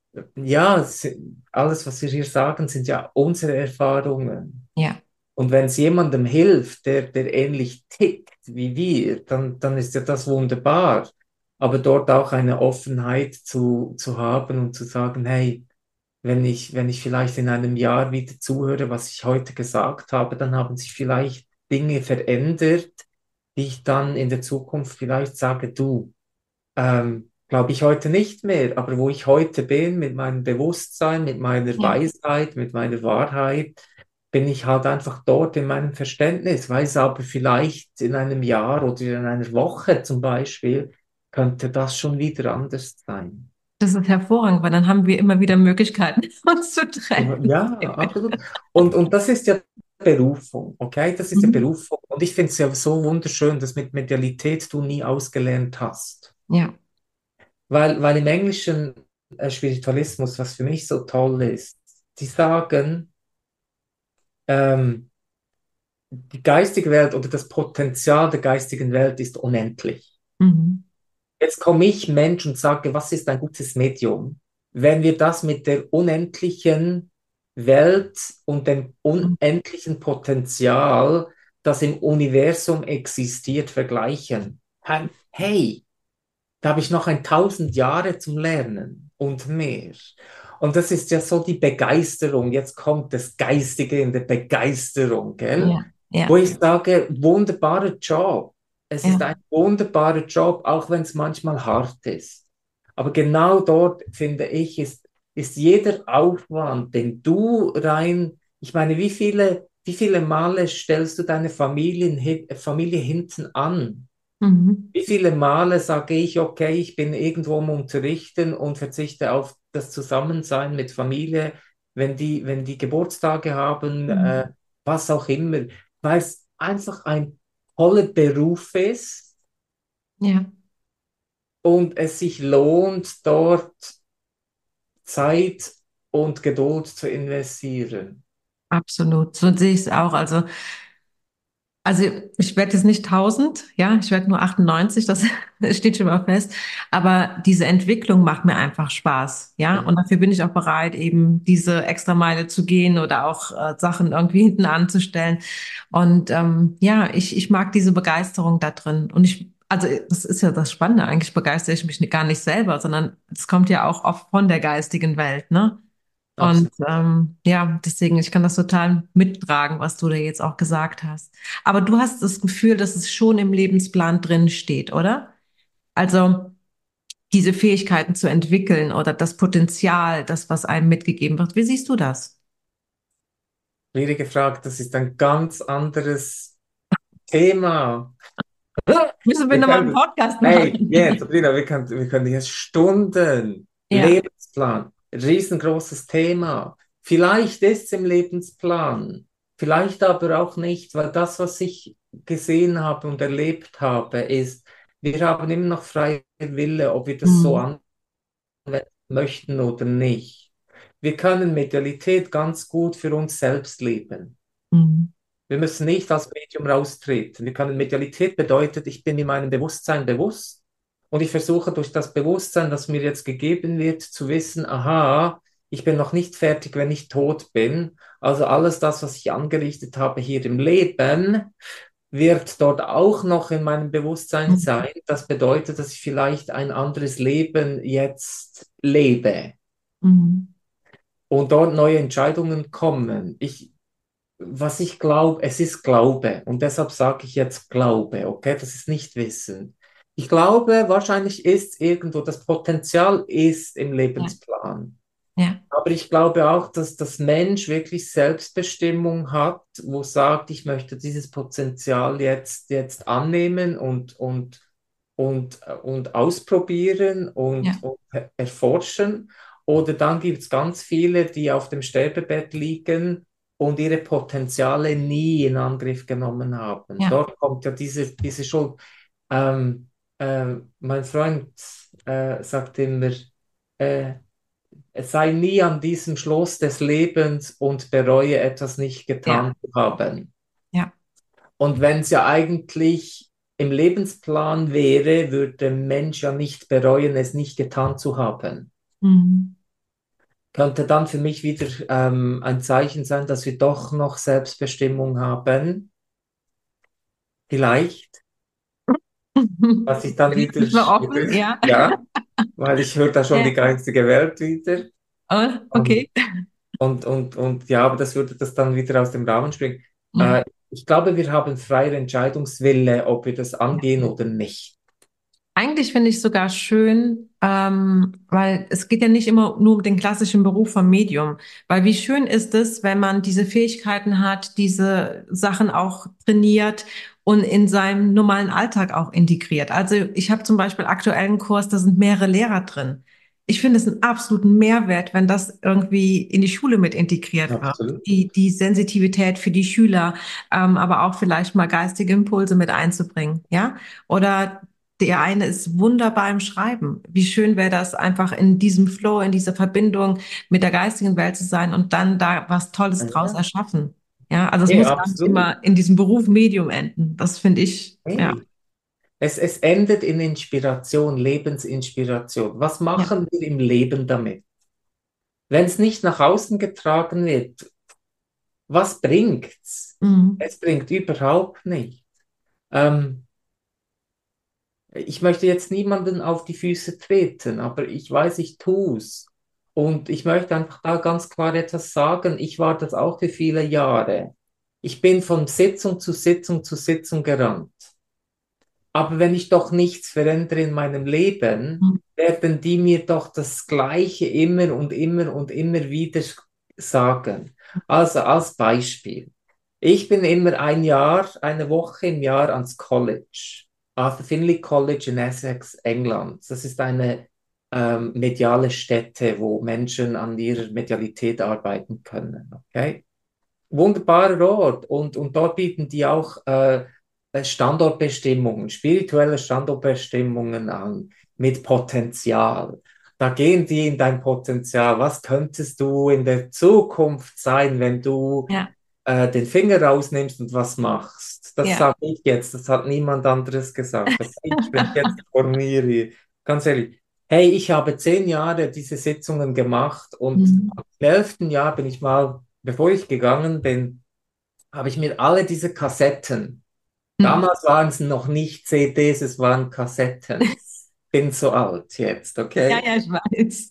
ja, es- alles, was wir hier sagen, sind ja unsere Erfahrungen. Ja. Und wenn es jemandem hilft, der, der ähnlich tickt wie wir, dann, dann ist ja das wunderbar. Aber dort auch eine Offenheit zu, zu haben und zu sagen, hey, wenn ich, wenn ich vielleicht in einem Jahr wieder zuhöre, was ich heute gesagt habe, dann haben sich vielleicht Dinge verändert, die ich dann in der Zukunft vielleicht sage, du, ähm, glaube ich heute nicht mehr, aber wo ich heute bin, mit meinem Bewusstsein, mit meiner Ja. Weisheit, mit meiner Wahrheit, bin ich halt einfach dort in meinem Verständnis, weiß aber vielleicht in einem Jahr oder in einer Woche zum Beispiel, könnte das schon wieder anders sein. Das ist hervorragend, weil dann haben wir immer wieder Möglichkeiten, uns zu treffen. Ja, absolut. Und, und das ist ja Berufung, okay? Das ist ja Mhm. Berufung. Und ich finde es ja so wunderschön, dass mit Medialität du nie ausgelernt hast. Ja. Weil, weil im englischen äh, Spiritualismus, was für mich so toll ist, die sagen, ähm, die geistige Welt oder das Potenzial der geistigen Welt ist unendlich. Mhm. Jetzt komme ich, Mensch, und sage, was ist ein gutes Medium? Wenn wir das mit der unendlichen Welt und dem Mhm. unendlichen Potenzial, das im Universum existiert, vergleichen. Hey, da habe ich noch ein tausend Jahre zum Lernen und mehr. Und das ist ja so die Begeisterung. Jetzt kommt das Geistige in der Begeisterung, gell? Ja. Wo Ja. ich sage, wunderbarer Job. Es ist Ja. ein wunderbarer Job, auch wenn es manchmal hart ist. Aber genau dort, finde ich, ist, ist jeder Aufwand, den du rein, ich meine, wie viele, wie viele Male stellst du deine Familien, Familie hinten an? Mhm. Wie viele Male sage ich, okay, ich bin irgendwo am Unterrichten und verzichte auf das Zusammensein mit Familie, wenn die, wenn die Geburtstage haben, äh, Mhm. was auch immer, weil es einfach ein toller Beruf ist Ja. und es sich lohnt, dort Zeit und Geduld zu investieren. Absolut. So sehe ich es auch. Also, also ich werde jetzt nicht tausend, ja, ich werde nur achtundneunzig, das steht schon mal fest. Aber diese Entwicklung macht mir einfach Spaß, ja. Ja, Und dafür bin ich auch bereit, eben diese Extrameile zu gehen oder auch äh, Sachen irgendwie hinten anzustellen. Und ähm, ja, ich, ich mag diese Begeisterung da drin. Und ich, also das ist ja das Spannende, eigentlich begeistere ich mich gar nicht selber, sondern es kommt ja auch oft von der geistigen Welt, ne? Und absolut. ähm, ja, deswegen, ich kann das total mittragen, was du da jetzt auch gesagt hast. Aber du hast das Gefühl, dass es schon im Lebensplan drin steht, oder? Also diese Fähigkeiten zu entwickeln oder das Potenzial, das, was einem mitgegeben wird. Wie siehst du das? Schwierige Frage, das ist ein ganz anderes Thema. Müssen wir Wir nochmal einen können, Podcast hey, jetzt, machen? Sabrina, wir können, wir können jetzt Stunden, Ja. Lebensplan, riesengroßes Thema. Vielleicht ist es im Lebensplan, vielleicht aber auch nicht, weil das, was ich gesehen habe und erlebt habe, ist, wir haben immer noch freie Wille, ob wir das so Mhm. anwenden möchten oder nicht. Wir können Medialität ganz gut für uns selbst leben. Mhm. Wir müssen nicht als Medium raustreten. Wir können Medialität bedeutet, ich bin in meinem Bewusstsein bewusst und ich versuche durch das Bewusstsein, das mir jetzt gegeben wird, zu wissen, aha, ich bin noch nicht fertig, wenn ich tot bin. Also alles das, was ich angerichtet habe hier im Leben, wird dort auch noch in meinem Bewusstsein Mhm. sein. Das bedeutet, dass ich vielleicht ein anderes Leben jetzt lebe Mhm. und dort neue Entscheidungen kommen. Ich, was ich glaube, es ist Glaube und deshalb sage ich jetzt Glaube, okay? Das ist nicht Wissen. Ich glaube, wahrscheinlich ist irgendwo, das Potenzial ist im Ja. Lebensplan. Ja. Aber ich glaube auch, dass das Mensch wirklich Selbstbestimmung hat, wo sagt, ich möchte dieses Potenzial jetzt, jetzt annehmen und, und, und, und ausprobieren und, Ja. und erforschen. Oder dann gibt es ganz viele, die auf dem Sterbebett liegen und ihre Potenziale nie in Angriff genommen haben. Ja. Dort kommt ja diese, diese Schuld. Ähm, äh, mein Freund äh, sagt immer, äh, sei nie an diesem Schluss des Lebens und bereue etwas nicht Ja. getan zu haben. Ja. Und wenn es ja eigentlich im Lebensplan wäre, würde der Mensch ja nicht bereuen, es nicht getan zu haben. Mhm. Könnte dann für mich wieder ähm, ein Zeichen sein, dass wir doch noch Selbstbestimmung haben. Vielleicht, was ich dann Bin wieder, ich mal wieder offen? Ja. ja, weil ich höre da schon die Ja. geistige Welt wieder. Ah, Und, okay. und, und, und ja, aber das würde das dann wieder aus dem Rahmen springen. Mhm. Äh, ich glaube, wir haben freie Entscheidungswille, ob wir das angehen oder nicht. Eigentlich finde ich sogar schön, ähm, weil es geht ja nicht immer nur um den klassischen Beruf vom Medium. Weil wie schön ist es, wenn man diese Fähigkeiten hat, diese Sachen auch trainiert und in seinem normalen Alltag auch integriert. Also ich habe zum Beispiel aktuell einen Kurs, da sind mehrere Lehrer drin. Ich finde es einen absoluten Mehrwert, wenn das irgendwie in die Schule mit integriert wird. Absolut. Die, die Sensitivität für die Schüler, ähm, aber auch vielleicht mal geistige Impulse mit einzubringen, ja? Oder der eine ist wunderbar im Schreiben. Wie schön wäre das, einfach in diesem Flow, in dieser Verbindung mit der geistigen Welt zu sein und dann da was Tolles draus Ja, erschaffen. Ja, also es hey, muss gar nicht absolut. immer in diesem Beruf Medium enden. Das finde ich, ja, Hey. Es, es endet in Inspiration, Lebensinspiration. Was ja, machen wir im Leben damit? Wenn es nicht nach außen getragen wird, was bringt's? mhm. Es bringt überhaupt nichts. Ähm, ich möchte jetzt niemanden auf die Füße treten, aber ich weiß, ich tu's. Und ich möchte einfach da ganz klar etwas sagen. Ich war das auch für viele Jahre. Ich bin von Sitzung zu Sitzung zu Sitzung gerannt. Aber wenn ich doch nichts verändere in meinem Leben, Mhm. werden die mir doch das Gleiche immer und immer und immer wieder sagen. Also als Beispiel. Ich bin immer ein Jahr, eine Woche im Jahr ans College. Arthur Findlay College in Essex, England. Das ist eine ähm, mediale Stätte, wo Menschen an ihrer Medialität arbeiten können. Okay? Wunderbarer Ort. Und, und dort bieten die auch äh, Standortbestimmungen, spirituelle Standortbestimmungen an mit Potenzial. Da gehen die in dein Potenzial. Was könntest du in der Zukunft sein, wenn du Ja, äh, den Finger rausnimmst und was machst? Das ja. sage ich jetzt, das hat niemand anderes gesagt. Okay? Ich spreche jetzt von mir hier. Ganz ehrlich. Hey, ich habe zehn Jahre diese Sitzungen gemacht und Mhm. im elften Jahr bin ich mal, bevor ich gegangen bin, habe ich mir alle diese Kassetten, Mhm. damals waren es noch nicht C Ds, es waren Kassetten. Bin so alt jetzt, Ja, okay? ja, ich weiß.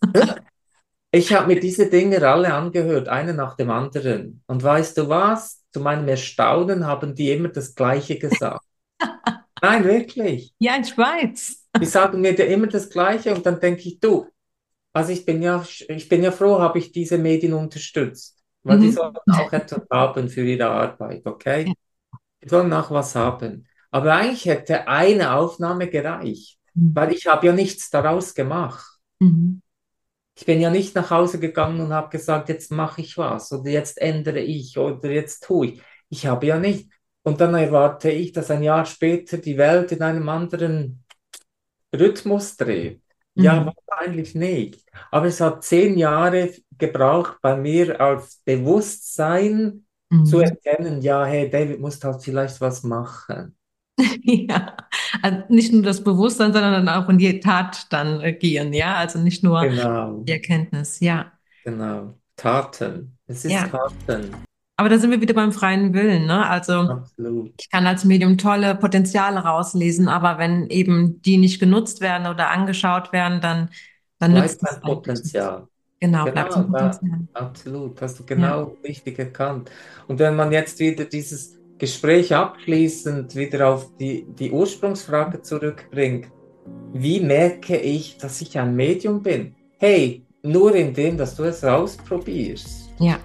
Ich habe mir diese Dinge alle angehört, eine nach dem anderen. Und weißt du was? Zu meinem Erstaunen haben die immer das Gleiche gesagt. Nein, wirklich. Ja, ich weiß. Die sagen mir da immer das Gleiche und dann denke ich, du, also ich bin ja, ich bin ja froh, habe ich diese Medien unterstützt, weil die Mhm. sollen auch etwas haben für ihre Arbeit, Ja. okay? Die sollen auch was haben. Aber eigentlich hätte eine Aufnahme gereicht, Mhm. weil ich habe ja nichts daraus gemacht. Mhm. Ich bin ja nicht nach Hause gegangen und habe gesagt, jetzt mache ich was oder jetzt ändere ich oder jetzt tue ich. Ich habe ja nicht. Und dann erwarte ich, dass ein Jahr später die Welt in einem anderen Rhythmus dreht. Ja, Mhm. wahrscheinlich nicht. Aber es hat zehn Jahre gebraucht bei mir als Bewusstsein zu Mhm. erkennen, ja, hey, David muss halt vielleicht was machen. Ja, also nicht nur das Bewusstsein, sondern dann auch in die Tat dann äh, gehen, ja, also nicht nur Genau, die Erkenntnis, ja, genau. Taten. Es ist ja. Taten. Aber da sind wir wieder beim freien Willen, ne? Also Absolut. ich kann als Medium tolle Potenziale rauslesen, aber wenn eben die nicht genutzt werden oder angeschaut werden, dann, dann nützt Bleibt es ein eigentlich nichts. Potenzial. Genau, bleibt Genau, zum da, Potenzial. absolut. Hast du Ja. genau richtig erkannt. Und wenn man jetzt wieder dieses Gespräch abschließend wieder auf die, die Ursprungsfrage zurückbringt, wie merke ich, dass ich ein Medium bin? Hey, nur indem, dass du es ausprobierst. Ja.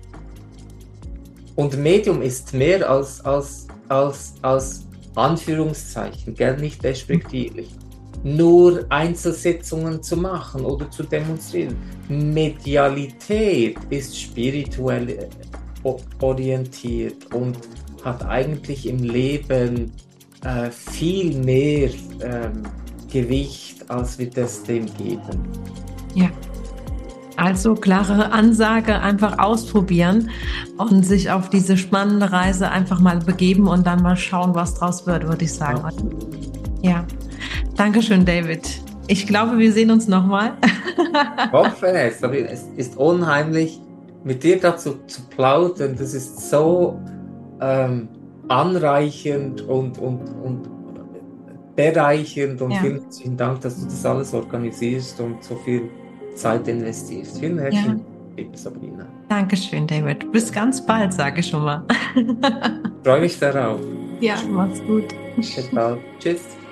Und Medium ist mehr als, als, als, als Anführungszeichen, gell, nicht despektierlich. Nur Einzelsitzungen zu machen oder zu demonstrieren. Medialität ist spirituell äh, o- orientiert und hat eigentlich im Leben äh, viel mehr ähm, Gewicht, als wir das dem geben. Ja. Also klare Ansage, einfach ausprobieren und sich auf diese spannende Reise einfach mal begeben und dann mal schauen, was draus wird, würde ich sagen. Absolut. Ja, Dankeschön, David. Ich glaube, wir sehen uns nochmal. Hoffe es, aber es ist unheimlich, mit dir dazu zu plaudern. Das ist so ähm, anreichend und, und, und bereichernd und Ja, vielen herzlichen Dank, dass du das alles organisierst und so viel Zeit investierst. Vielen herzlichen Dank, liebe Sabrina. Dankeschön, David. Bis ganz bald, sage ich schon mal. Freue mich darauf. Ja, mach's gut. Bis bald. Tschüss.